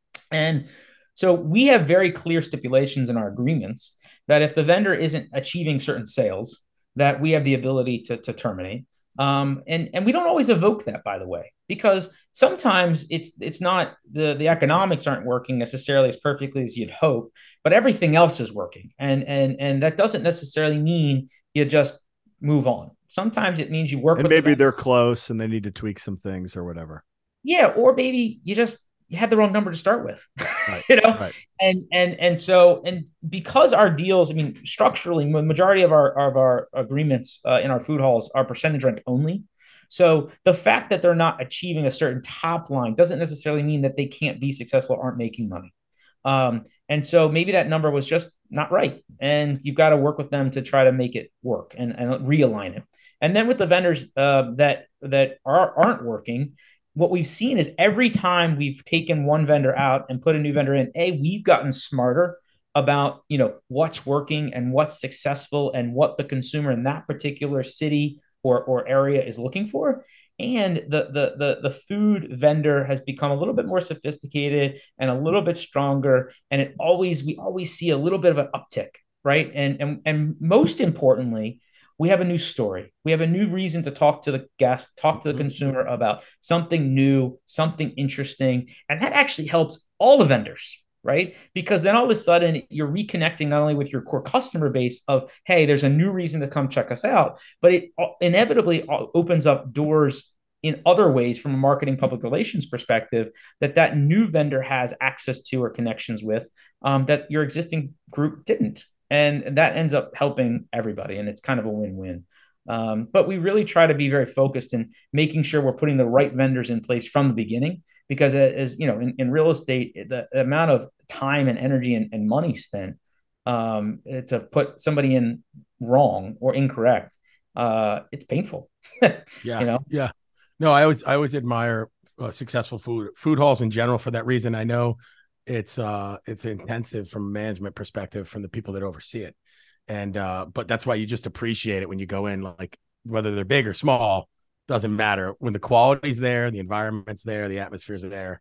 Speaker 3: And so we have very clear stipulations in our agreements that if the vendor isn't achieving certain sales, that we have the ability to, to terminate. Um, and, and we don't always evoke that, by the way, because sometimes it's, it's not the, the economics aren't working necessarily as perfectly as you'd hope, but everything else is working. And, and, and that doesn't necessarily mean you just move on. Sometimes it means you work
Speaker 1: and
Speaker 3: with
Speaker 1: maybe
Speaker 3: the
Speaker 1: they're close and they need to tweak some things or whatever.
Speaker 3: Yeah. Or maybe you just, you had the wrong number to start with,
Speaker 1: right,
Speaker 3: you know?
Speaker 1: Right.
Speaker 3: And, and, and so, and because our deals, I mean, structurally, majority of our, of our agreements uh, in our food halls are percentage rent only. So the fact that they're not achieving a certain top line doesn't necessarily mean that they can't be successful, aren't making money. Um, and so maybe that number was just not right. And you've got to work with them to try to make it work and, and realign it. And then with the vendors uh, that, that are, aren't working, what we've seen is every time we've taken one vendor out and put a new vendor in, A, we've gotten smarter about, you know, what's working and what's successful and what the consumer in that particular city or, or area is looking for. And the, the the the food vendor has become a little bit more sophisticated and a little bit stronger. And it always, we always see a little bit of an uptick, right? And and and most importantly, we have a new story. We have a new reason to talk to the guest, talk to the consumer about something new, something interesting. And that actually helps all the vendors, right? Because then all of a sudden you're reconnecting not only with your core customer base of, hey, there's a new reason to come check us out, but it inevitably opens up doors in other ways from a marketing public relations perspective that that new vendor has access to or connections with um, that your existing group didn't. And that ends up helping everybody. And it's kind of a win-win. Um, but we really try to be very focused in making sure we're putting the right vendors in place from the beginning, because as you know, in, in real estate, the, the amount of time and energy and, and money spent um, to put somebody in wrong or incorrect, uh, it's painful.
Speaker 2: yeah.
Speaker 3: You know?
Speaker 2: Yeah. No, I always, I always admire uh, successful food, food halls in general for that reason. I know it's, uh, it's intensive from a management perspective from the people that oversee it. And, uh, but that's why you just appreciate it when you go in, like whether they're big or small, doesn't matter. When the quality's there, the environment's there, the atmosphere's there,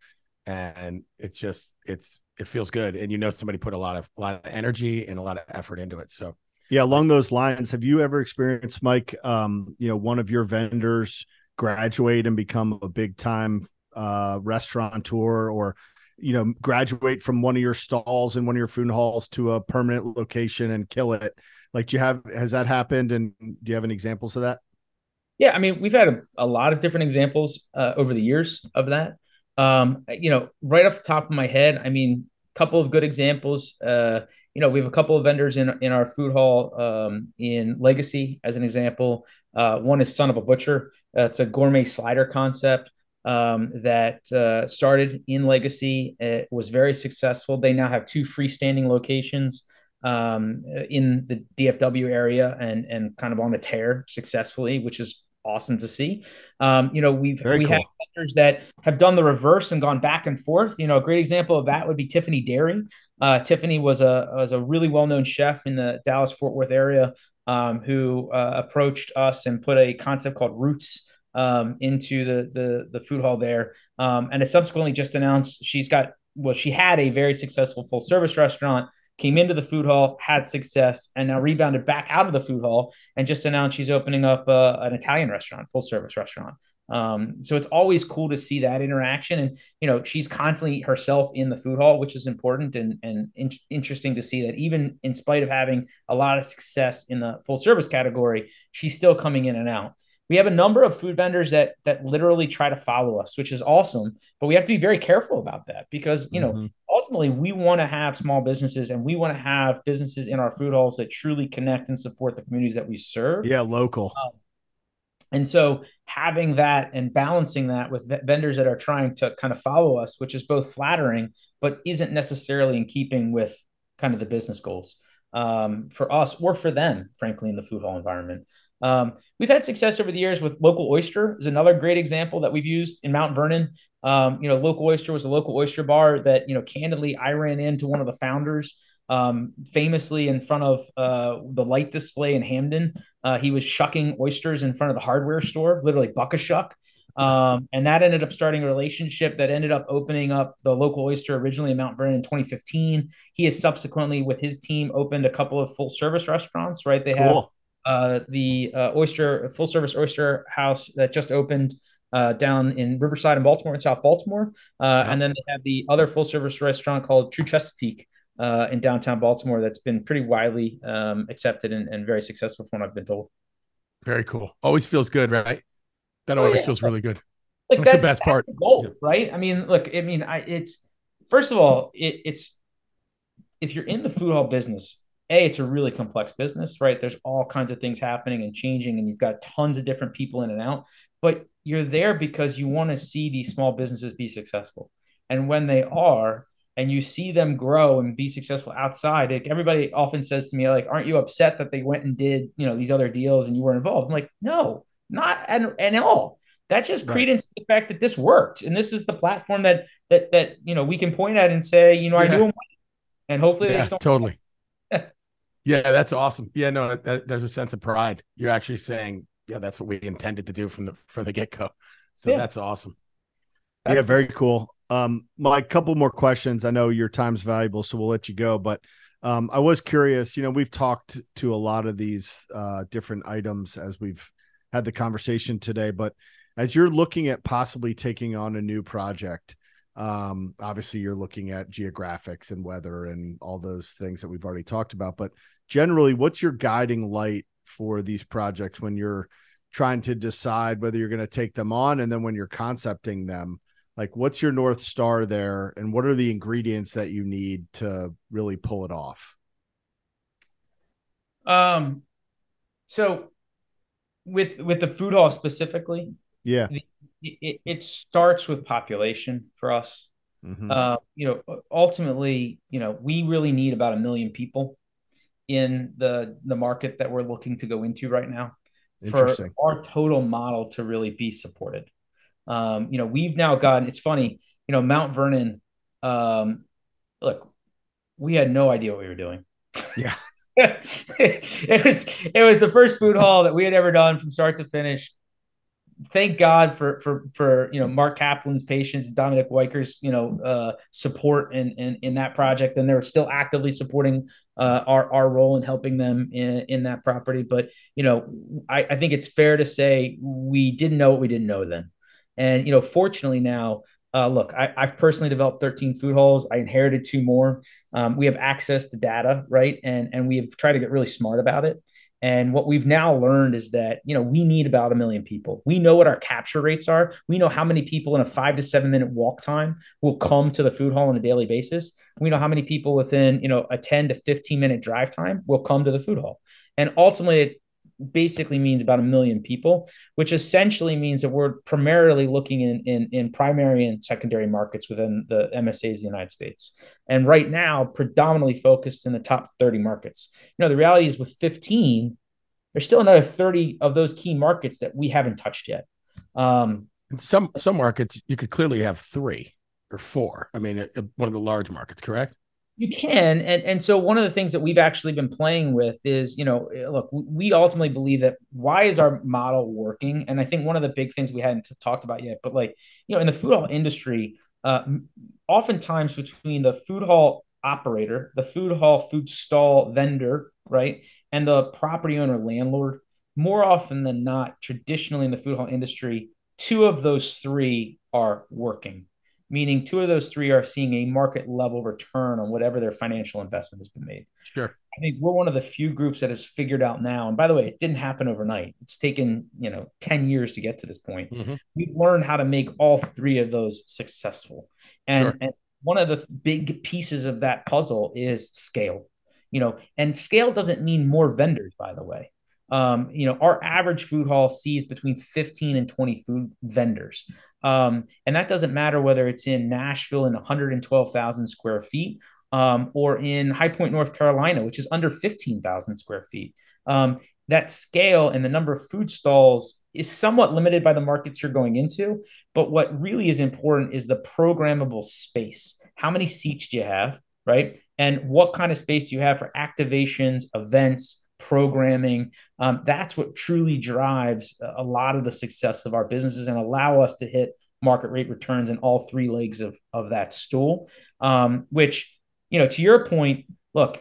Speaker 2: and it's just, it's, it feels good. And you know, somebody put a lot of, a lot of energy and a lot of effort into it. So
Speaker 1: yeah, along those lines, have you ever experienced, Mike, um, you know, one of your vendors graduate and become a big time uh, restaurateur, or, you know, graduate from one of your stalls in one of your food halls to a permanent location and kill it? Like, do you have, has that happened? And do you have any examples of that?
Speaker 3: Yeah. I mean, we've had a, a lot of different examples uh, over the years of that. Um, you know, right off the top of my head, I mean, couple of good examples. Uh, you know, we have a couple of vendors in in our food hall um, in Legacy, as an example. Uh, one is Son of a Butcher. Uh, it's a gourmet slider concept um, that uh, started in Legacy. It was very successful. They now have two freestanding locations um, in the D F W area and and kind of on the tear successfully, which is awesome to see. Um, you know, we've
Speaker 1: Very
Speaker 3: we
Speaker 1: cool.
Speaker 3: have vendors that have done the reverse and gone back and forth. You know, a great example of that would be Tiffany Dairy. Uh, Tiffany was a was a really well known chef in the Dallas Fort Worth area um, who uh, approached us and put a concept called Roots um, into the the the food hall there, um, and has subsequently just announced she's got well she had a very successful full service restaurant. Came into the food hall, had success, and now rebounded back out of the food hall and just announced she's opening up uh, an Italian restaurant, full service restaurant. Um, so it's always cool to see that interaction. And, you know, she's constantly herself in the food hall, which is important and, and in- interesting to see that even in spite of having a lot of success in the full service category, she's still coming in and out. We have a number of food vendors that that literally try to follow us, which is awesome. But we have to be very careful about that because, you know, mm-hmm. ultimately we want to have small businesses and we want to have businesses in our food halls that truly connect and support the communities that we serve.
Speaker 1: Yeah, local.
Speaker 3: Um, and so having that and balancing that with vendors that are trying to kind of follow us, which is both flattering, but isn't necessarily in keeping with kind of the business goals um, for us or for them, frankly, in the food hall environment. Um, we've had success over the years with Local Oyster is another great example that we've used in Mount Vernon. Um, you know, Local Oyster was a local oyster bar that, you know, candidly, I ran into one of the founders um, famously in front of uh, the light display in Hamden. Uh, he was shucking oysters in front of the hardware store, literally buck a shuck. Um, and that ended up starting a relationship that ended up opening up the Local Oyster originally in Mount Vernon in twenty fifteen. He has subsequently, with his team, opened a couple of full service restaurants, right? They cool. have Uh, the uh, oyster full service oyster house that just opened uh, down in Riverside in Baltimore, in South Baltimore, uh, yep. and then they have the other full service restaurant called True Chesapeake uh, in downtown Baltimore. That's been pretty widely um, accepted and, and very successful from what I've been told.
Speaker 2: Very cool. Always feels good, right? That always oh, yeah. feels really good.
Speaker 3: Like
Speaker 2: that's,
Speaker 3: that's
Speaker 2: the best
Speaker 3: that's
Speaker 2: part,
Speaker 3: the goal, yeah. right? I mean, look, I mean, I it's first of all, it, it's if you're in the food hall business. A, it's a really complex business, right? There's all kinds of things happening and changing, and you've got tons of different people in and out. But you're there because you want to see these small businesses be successful. And when they are, and you see them grow and be successful outside, like everybody often says to me, like, aren't you upset that they went and did, you know, these other deals and you weren't involved? I'm like, no, not at, at all. That just credence right. the fact that this worked. And this is the platform that, that, that, you know, we can point at and say, you know, yeah. I knew them. And hopefully
Speaker 2: yeah,
Speaker 3: they just don't
Speaker 2: totally. Yeah, that's awesome. Yeah, no, that, there's a sense of pride. You're actually saying, yeah, that's what we intended to do from the from the get-go. So yeah. that's awesome.
Speaker 1: That's yeah, very the- cool. Um, my couple more questions. I know your time's valuable, so we'll let you go. But um, I was curious. You know, we've talked to a lot of these uh, different items as we've had the conversation today. But as you're looking at possibly taking on a new project, um, obviously you're looking at geographics and weather and all those things that we've already talked about. But generally, what's your guiding light for these projects when you're trying to decide whether you're going to take them on? And then when you're concepting them, like what's your North Star there? And what are the ingredients that you need to really pull it off?
Speaker 3: Um, so with, with the food hall specifically,
Speaker 1: yeah,
Speaker 3: the, it, it starts with population for us. Mm-hmm. Uh, you know, ultimately, you know, we really need about a million people in the the market that we're looking to go into right now for our total model to really be supported. Um, you know, we've now gotten, it's funny, you know, Mount Vernon, um, look, we had no idea what we were doing.
Speaker 1: Yeah.
Speaker 3: it was, it was the first food hall that we had ever done from start to finish. Thank God for, for, for, you know, Mark Kaplan's patience, Dominic Weiker's, you know, uh, support in, in, in that project. And they're still actively supporting uh, our, our role in helping them in, in that property. But, you know, I, I think it's fair to say we didn't know what we didn't know then. And, you know, fortunately now, uh, look, I, I've personally developed thirteen food halls. I inherited two more. Um, we have access to data, right? And, and we have tried to get really smart about it. And what we've now learned is that, you know, we need about a million people. We know what our capture rates are. We know how many people in a five to seven minute walk time will come to the food hall on a daily basis. We know how many people within, you know, a ten to fifteen minute drive time will come to the food hall. And ultimately, it basically means about a million people, which essentially means that we're primarily looking in, in, in primary and secondary markets within the M S As of the United States. And right now, predominantly focused in the top thirty markets. You know, the reality is with fifteen, there's still another thirty of those key markets that we haven't touched yet. Um,
Speaker 2: In some some markets, you could clearly have three or four. I mean, one of the large markets, correct?
Speaker 3: You can. And, and so one of the things that we've actually been playing with is, you know, look, we ultimately believe that why is our model working? And I think one of the big things we hadn't talked about yet, but like, you know, in the food hall industry, uh, oftentimes between the food hall operator, the food hall food stall vendor, right, and the property owner landlord, more often than not, traditionally in the food hall industry, two of those three are working, meaning two of those three are seeing a market level return on whatever their financial investment has been made.
Speaker 2: Sure.
Speaker 3: I think we're one of the few groups that has figured out now. And by the way, it didn't happen overnight. It's taken, you know, ten years to get to this point. Mm-hmm. We've learned how to make all three of those successful. And, sure. and one of the big pieces of that puzzle is scale, you know, and scale doesn't mean more vendors, by the way. Um, you know, our average food hall sees between fifteen and twenty food vendors. Um, and that doesn't matter whether it's in Nashville in one hundred twelve thousand square feet um, or in High Point, North Carolina, which is under fifteen thousand square feet. Um, that scale and the number of food stalls is somewhat limited by the markets you're going into. But what really is important is the programmable space. How many seats do you have, right? And what kind of space do you have for activations, events, programming? Um, that's what truly drives a lot of the success of our businesses and allow us to hit market rate returns in all three legs of, of that stool. Um, which, you know, to your point, look,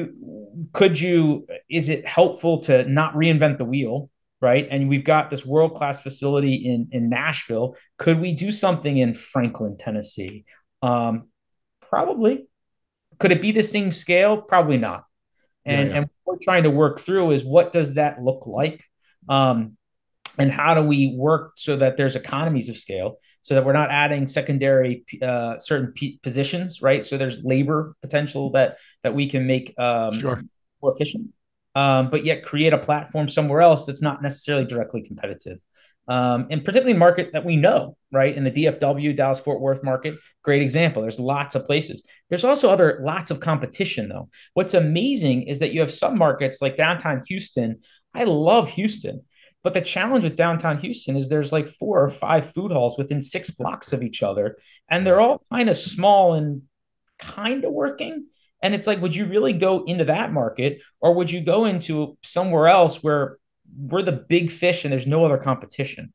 Speaker 3: you could you, is it helpful to not reinvent the wheel, right? And we've got this world-class facility in, in Nashville. Could we do something in Franklin, Tennessee? Um, probably. Could it be the same scale? Probably not. And, yeah, yeah. and what we're trying to work through is what does that look like? Um, and how do we work so that there's economies of scale so that we're not adding secondary uh, certain p- positions, right? So there's labor potential that that we can make um,
Speaker 2: sure.
Speaker 3: more efficient, um, but yet create a platform somewhere else that's not necessarily directly competitive. Um, and particularly in market that we know, right? In the D F W, Dallas-Fort Worth market, great example. There's lots of places. There's also other lots of competition, though. What's amazing is that you have some markets like downtown Houston. I love Houston, but the challenge with downtown Houston is there's like four or five food halls within six blocks of each other, and they're all kind of small and kind of working. And it's like, would you really go into that market, or would you go into somewhere else where we're the big fish and there's no other competition?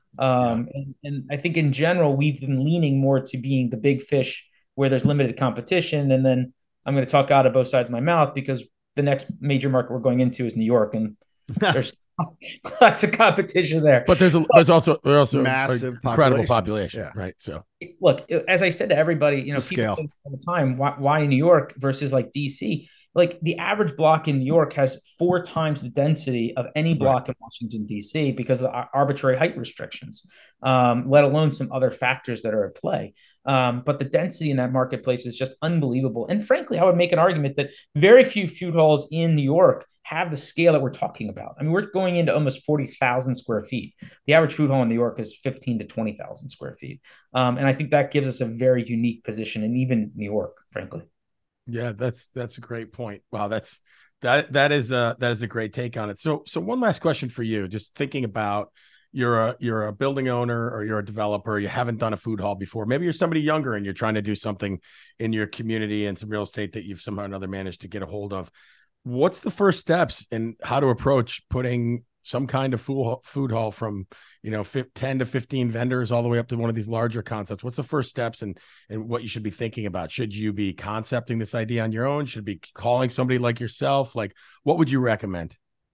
Speaker 3: Um, yeah. and, and I think in general, we've been leaning more to being the big fish where there's limited competition. And then I'm going to talk out of both sides of my mouth because the next major market we're going into is New York, and there's lots of competition there.
Speaker 2: But there's a, there's also there's also
Speaker 1: massive
Speaker 2: incredible
Speaker 1: population,
Speaker 2: population, yeah. right? So
Speaker 3: it's, look, as I said to everybody, you know,
Speaker 1: it's
Speaker 3: people think all the time, why, why New York versus like D C? Like the average block in New York has four times the density of any block right. in Washington, D C because of the arbitrary height restrictions, um, let alone some other factors that are at play. Um, but the density in that marketplace is just unbelievable. And frankly, I would make an argument that very few food halls in New York have the scale that we're talking about. I mean, we're going into almost forty thousand square feet. The average food hall in New York is fifteen to twenty thousand square feet. Um, and I think that gives us a very unique position in even New York, frankly.
Speaker 2: Yeah, that's that's a great point. Wow, that's that that is a that is a great take on it. So so one last question for you. Just thinking about you're a you're a building owner or you're a developer, you haven't done a food hall before. Maybe you're somebody younger and you're trying to do something in your community and some real estate that you've somehow or another managed to get a hold of. What's the first steps in how to approach putting some kind of food food hall from, you know, ten to fifteen vendors all the way up to one of these larger concepts? What's the first steps and and what you should be thinking about? Should you be concepting this idea on your own? Should be calling somebody like yourself? Like, what would you recommend?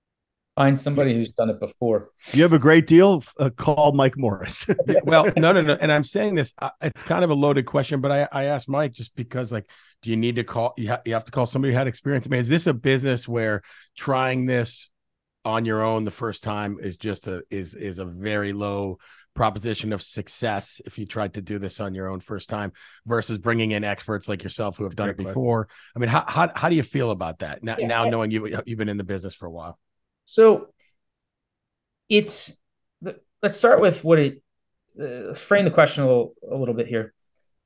Speaker 3: Find somebody who's done it before.
Speaker 1: You have a great deal. Uh, call Mike Morris.
Speaker 2: Well, no, no, no. And I'm saying this, uh, it's kind of a loaded question, but I, I asked Mike just because, like, do you need to call, you, ha- you have to call somebody who had experience? I mean, is this a business where trying this on your own the first time is just a is is a very low proposition of success if you tried to do this on your own first time versus bringing in experts like yourself who have done Great it before. Question. I mean, how, how how do you feel about that now? Yeah, now knowing you you've been in the business for a while.
Speaker 3: So it's let's start with what it uh, frame the question a little a little bit here.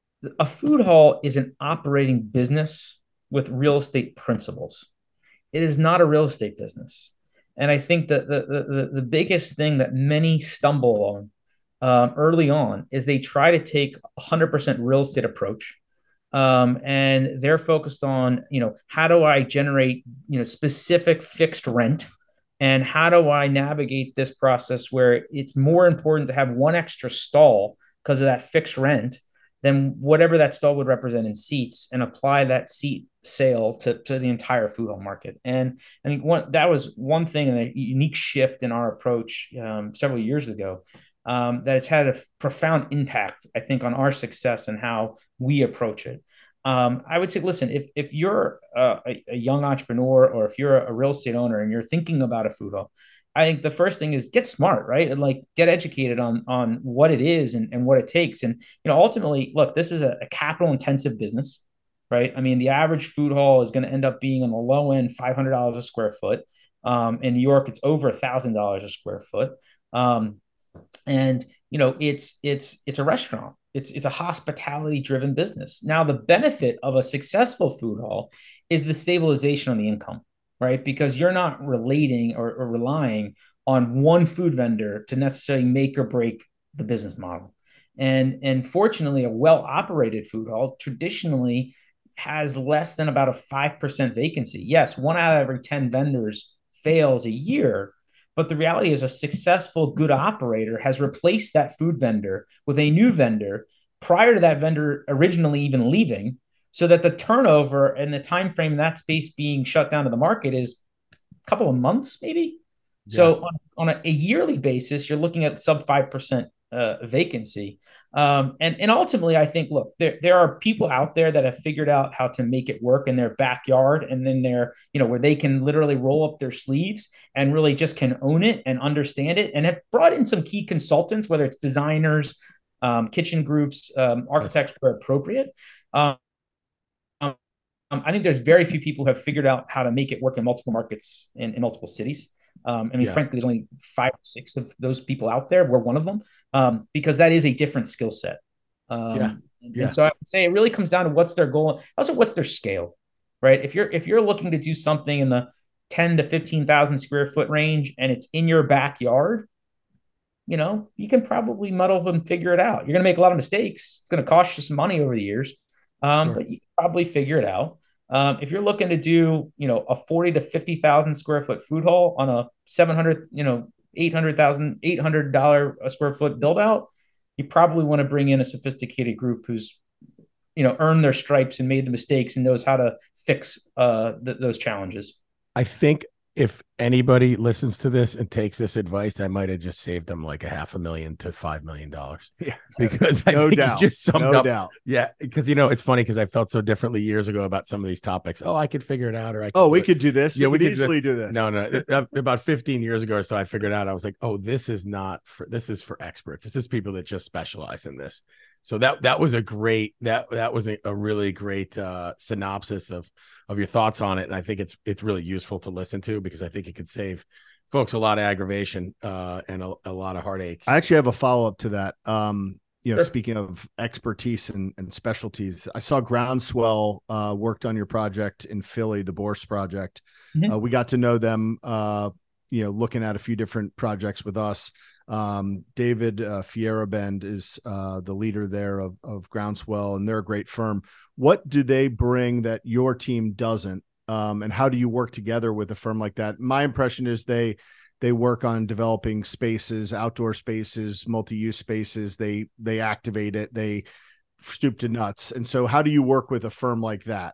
Speaker 3: A food hall is an operating business with real estate principles. It is not a real estate business. And I think that the, the, the biggest thing that many stumble on um, early on is they try to take a one hundred percent real estate approach. Um, and they're focused on, you know, how do I generate, you know, specific fixed rent? And how do I navigate this process where it's more important to have one extra stall because of that fixed rent than whatever that stall would represent in seats, and apply that seat sale to, to the entire food hall market. And I think one, that was one thing, and a unique shift in our approach um, several years ago um, that has had a profound impact, I think, on our success and how we approach it. Um, I would say, listen, if if you're a, a young entrepreneur, or if you're a real estate owner and you're thinking about a food hall, I think the first thing is get smart, right? And like get educated on, on what it is and, and what it takes. And, you know, ultimately, look, this is a, a capital intensive business, right? I mean, the average food hall is going to end up being on the low end, five hundred dollars a square foot. Um, in New York, it's over a thousand dollars a square foot. Um, and, you know, it's, it's, it's a restaurant. It's, it's a hospitality driven business. Now, the benefit of a successful food hall is the stabilization on the income, right? Because you're not relating or, or relying on one food vendor to necessarily make or break the business model. And, and fortunately, a well-operated food hall traditionally has less than about a five percent vacancy. Yes, one out of every ten vendors fails a year, but the reality is a successful, good operator has replaced that food vendor with a new vendor prior to that vendor originally even leaving, so that the turnover and the time frame in that space being shut down to the market is a couple of months, maybe. Yeah. So on, on a, a yearly basis, you're looking at sub five percent uh, vacancy. Um, and, and ultimately, I think, look, there, there are people out there that have figured out how to make it work in their backyard, and then they're, you know, where they can literally roll up their sleeves and really just can own it and understand it, and have brought in some key consultants, whether it's designers, um, kitchen groups, um, architects where appropriate. Um, um, I think there's very few people who have figured out how to make it work in multiple markets in, in multiple cities. Um, I mean, yeah. frankly, there's only five or six of those people out there. We're one of them, um, because that is a different skill set. Um, yeah. And, yeah. and so I would say it really comes down to what's their goal. Also, what's their scale, right? If you're, if you're looking to do something in the ten to fifteen thousand square foot range and it's in your backyard, you know, you can probably muddle and figure it out. You're going to make a lot of mistakes. It's going to cost you some money over the years, um, sure. but you can probably figure it out. Um, if you're looking to do, you know, a forty to fifty thousand square foot food hall on a seven hundred, you know, eight hundred thousand, eight hundred dollars a square foot build out, you probably want to bring in a sophisticated group who's, you know, earned their stripes and made the mistakes and knows how to fix uh, th- those challenges.
Speaker 2: I think if anybody listens to this and takes this advice, I might have just saved them like a half a million to five million dollars.
Speaker 1: Yeah,
Speaker 2: because I
Speaker 1: no
Speaker 2: think
Speaker 1: doubt.
Speaker 2: You just summed
Speaker 1: no
Speaker 2: up.
Speaker 1: doubt.
Speaker 2: Yeah, because you know it's funny because I felt so differently years ago about some of these topics. Oh, I could figure it out, or I could
Speaker 1: oh, we
Speaker 2: it.
Speaker 1: could do this.
Speaker 2: Yeah,
Speaker 1: we,
Speaker 2: we
Speaker 1: could
Speaker 2: could
Speaker 1: easily do this.
Speaker 2: No, no, about fifteen years ago or so, I figured out. I was like, oh, this is not for. This is for experts. This is people that just specialize in this. So that that was a great that that was a, a really great uh, synopsis of of your thoughts on it, and I think it's it's really useful to listen to because I think it could save folks a lot of aggravation uh, and a, a lot of heartache.
Speaker 1: I actually have a follow up to that. Um, you know,
Speaker 3: Sure.
Speaker 1: Speaking of expertise and, and specialties, I saw Groundswell uh, worked on your project in Philly, the Bourse project.
Speaker 3: Mhm.
Speaker 1: Uh, we got to know them. Uh, you know, looking at a few different projects with us. Um, David uh, Fierabend is uh, the leader there of, of Groundswell, and they're a great firm. What do they bring that your team doesn't? Um, and how do you work together with a firm like that? My impression is they they work on developing spaces, outdoor spaces, multi-use spaces. They they activate it. They stoop to nuts. And so, how do you work with a firm like that?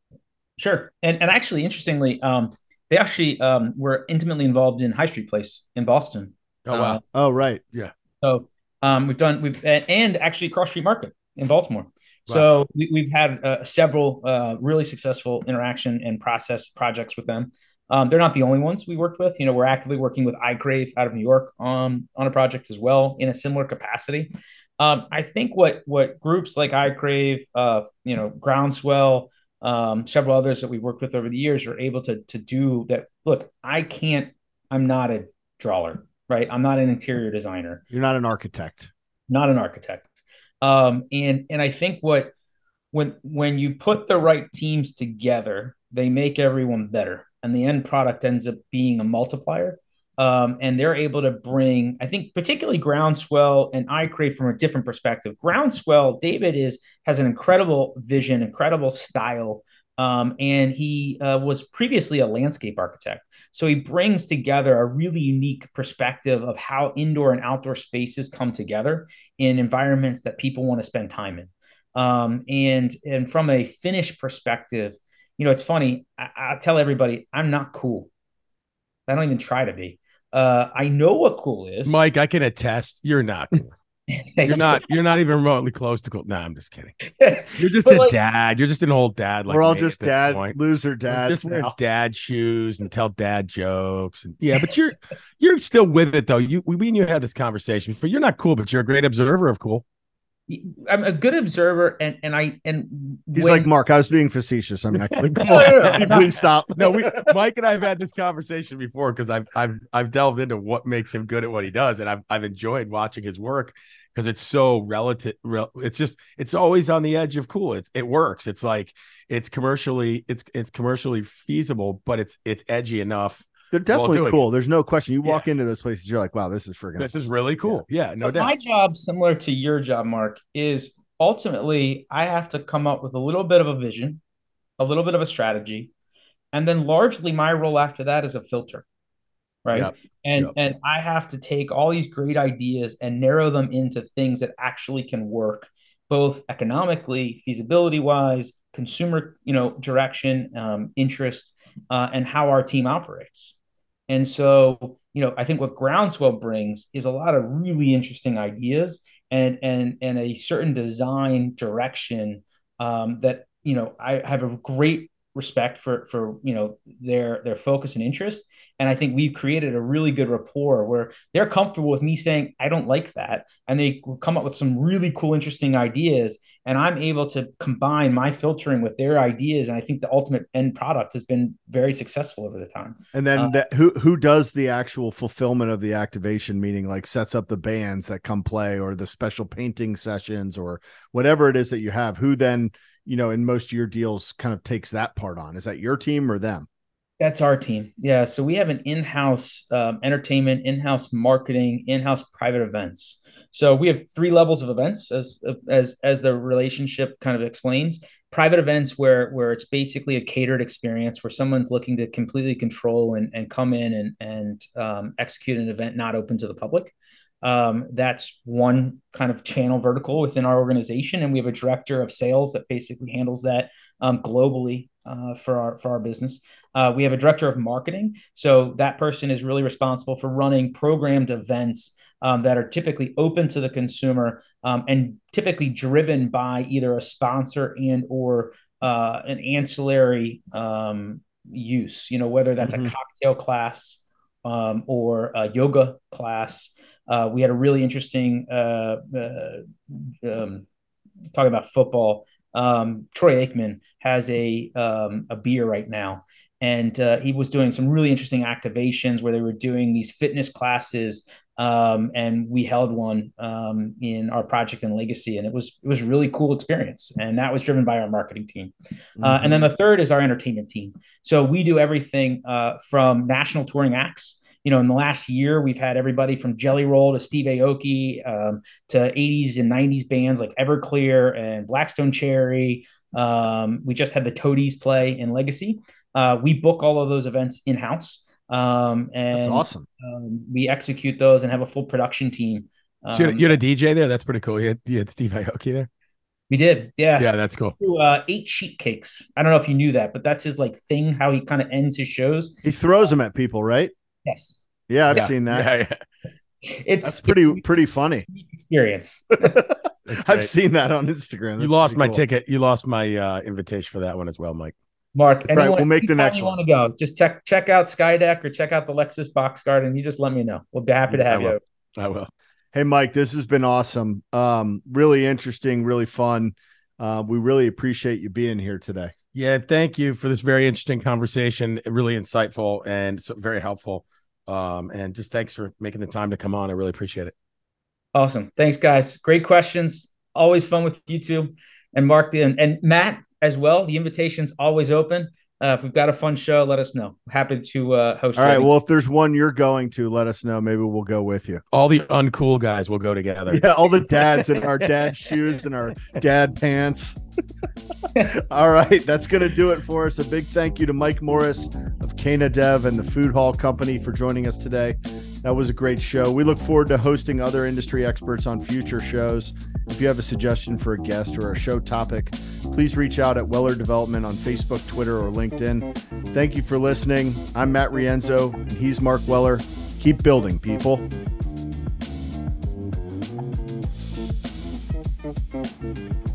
Speaker 3: Sure. And and actually, interestingly, um, they actually um, were intimately involved in High Street Place in Boston.
Speaker 2: Oh, wow.
Speaker 3: Uh,
Speaker 1: Oh, right.
Speaker 2: Yeah.
Speaker 3: So um, we've done we've and, and actually Cross Street Market in Baltimore. So wow. we, we've had uh, several uh, really successful interaction and process projects with them. Um, they're not the only ones we worked with. You know, we're actively working with iCrave out of New York um, on a project as well in a similar capacity. Um, I think what what groups like iCrave, uh, you know, Groundswell, um, several others that we've worked with over the years are able to to do that. Look, I can't. I'm not a drawer, right? I'm not an interior designer.
Speaker 1: You're not an architect.
Speaker 3: Not an architect. Um, and and I think what when when you put the right teams together, they make everyone better, and the end product ends up being a multiplier. Um, and they're able to bring, I think, particularly Groundswell and iCrave from a different perspective. Groundswell, David is has an incredible vision, incredible style, um, and he uh, was previously a landscape architect. So he brings together a really unique perspective of how indoor and outdoor spaces come together in environments that people want to spend time in. Um, and and from a finish perspective, you know, it's funny. I, I tell everybody I'm not cool. I don't even try to be. Uh, I know what cool is.
Speaker 2: Mike, I can attest. You're not cool. You're not. You're not even remotely close to cool. No, nah, I'm just kidding. You're just a like, dad. You're just an old dad. Like
Speaker 1: we're all just dad, point. loser dads.
Speaker 2: Just wear dad shoes and tell dad jokes. And yeah, but you're you're still with it though. You we and you had this conversation before. You're not cool, but you're a great observer of cool.
Speaker 3: I'm a good observer, and and I and
Speaker 1: he's when, like Mark. I was being facetious. I'm actually cool. no, no, no. Please stop.
Speaker 2: No, we Mike and I have had this conversation before because I've I've I've delved into what makes him good at what he does, and I've I've enjoyed watching his work because it's so relative. Real, it's just it's always on the edge of cool. It's it works. It's like it's commercially it's it's commercially feasible, but it's it's edgy enough.
Speaker 1: They're definitely cool. It. There's no question. You walk yeah. into those places, you're like, wow, this is friggin'
Speaker 2: This is really cool. Yeah, yeah no
Speaker 3: but
Speaker 2: doubt.
Speaker 3: My job, similar to your job, Mark, is ultimately I have to come up with a little bit of a vision, a little bit of a strategy, and then largely my role after that is a filter, right? Yep. And, yep. and I have to take all these great ideas and narrow them into things that actually can work, both economically, feasibility-wise, consumer, you know, direction, um, interest, uh, and how our team operates. And so, you know, I think what Groundswell brings is a lot of really interesting ideas and and and a certain design direction um, that, you know, I have a great respect for for you know their their focus and interest. And I think we've created a really good rapport where they're comfortable with me saying I don't like that, and they come up with some really cool, interesting ideas, and I'm able to combine my filtering with their ideas. And I think the ultimate end product has been very successful over the time.
Speaker 1: And then uh, that, who who does the actual fulfillment of the activation, meaning like sets up the bands that come play or the special painting sessions or whatever it is that you have, who then, you know, in most of your deals kind of takes that part on? Is that your team or them?
Speaker 3: That's our team. Yeah. So we have an in-house um, entertainment, in-house marketing, in-house private events. So we have three levels of events as, as, as the relationship kind of explains. Private events where, where it's basically a catered experience where someone's looking to completely control and, and come in and, and um, execute an event not open to the public. Um, that's one kind of channel vertical within our organization. And we have a director of sales that basically handles that um, globally uh, for our, for our business. Uh, we have a director of marketing. So that person is really responsible for running programmed events um, that are typically open to the consumer um, and typically driven by either a sponsor and or uh, an ancillary um, use, you know, whether that's mm-hmm. a cocktail class um, or a yoga class. Uh, we had a really interesting uh, uh, um, talking about football. Um, Troy Aikman has a um, a beer right now, and uh, he was doing some really interesting activations where they were doing these fitness classes, um, and we held one um, in our project in Legacy, and it was it was a really cool experience, and that was driven by our marketing team. Mm-hmm. Uh, and then the third is our entertainment team. So we do everything uh, from national touring acts. You know, in the last year, we've had everybody from Jelly Roll to Steve Aoki um, to eighties and nineties bands like Everclear and Blackstone Cherry. Um, we just had the Toadies play in Legacy. Uh, we book all of those events in-house. Um, and
Speaker 1: That's awesome.
Speaker 3: Um, we execute those and have a full production team. Um,
Speaker 2: so you, had, you had a D J there? That's pretty cool. You had, you had Steve Aoki there?
Speaker 3: We did. Yeah.
Speaker 2: Yeah, that's cool.
Speaker 3: Uh, eight sheet cakes. I don't know if you knew that, but that's his like thing, how he kind of ends his shows.
Speaker 1: He throws them at people, right?
Speaker 3: Yes.
Speaker 1: Yeah, I've
Speaker 2: yeah.
Speaker 1: seen that.
Speaker 2: Yeah, yeah.
Speaker 3: It's
Speaker 1: That's pretty pretty funny
Speaker 3: experience.
Speaker 1: I've seen that on Instagram. That's
Speaker 2: you lost my
Speaker 1: cool.
Speaker 2: ticket. You lost my uh, invitation for that one as well, Mike.
Speaker 3: Mark,
Speaker 1: That's right.
Speaker 3: anyone,
Speaker 1: We'll make the next
Speaker 3: you
Speaker 1: one.
Speaker 3: want to go, just check check out Skydeck or check out the Lexus Box Garden. You just let me know. We'll be happy to have
Speaker 2: I
Speaker 3: you.
Speaker 2: will. I will.
Speaker 1: Hey, Mike, this has been awesome. Um, really interesting, really fun. Uh, we really appreciate you being here today.
Speaker 2: Yeah, thank you for this very interesting conversation. Really insightful and so very helpful. Um, and just thanks for making the time to come on. I really appreciate it.
Speaker 3: Awesome. Thanks, guys. Great questions. Always fun with you two. And Mark and, and Matt as well. The invitation's always open. Uh, if we've got a fun show, let us know. Happy to uh, host.
Speaker 1: All right. Well, if there's one you're going to, let us know. Maybe we'll go with you.
Speaker 2: All the uncool guys will go together.
Speaker 1: Yeah, all the dads in our dad shoes and our dad pants. All right. That's going to do it for us. A big thank you to Mike Morris of Cana Dev and the Food Hall Company for joining us today. That was a great show. We look forward to hosting other industry experts on future shows. If you have a suggestion for a guest or a show topic, please reach out at Weller Development on Facebook, Twitter, or LinkedIn. Thank you for listening. I'm Matt Rienzo, and he's Mark Weller. Keep building, people. Thank you.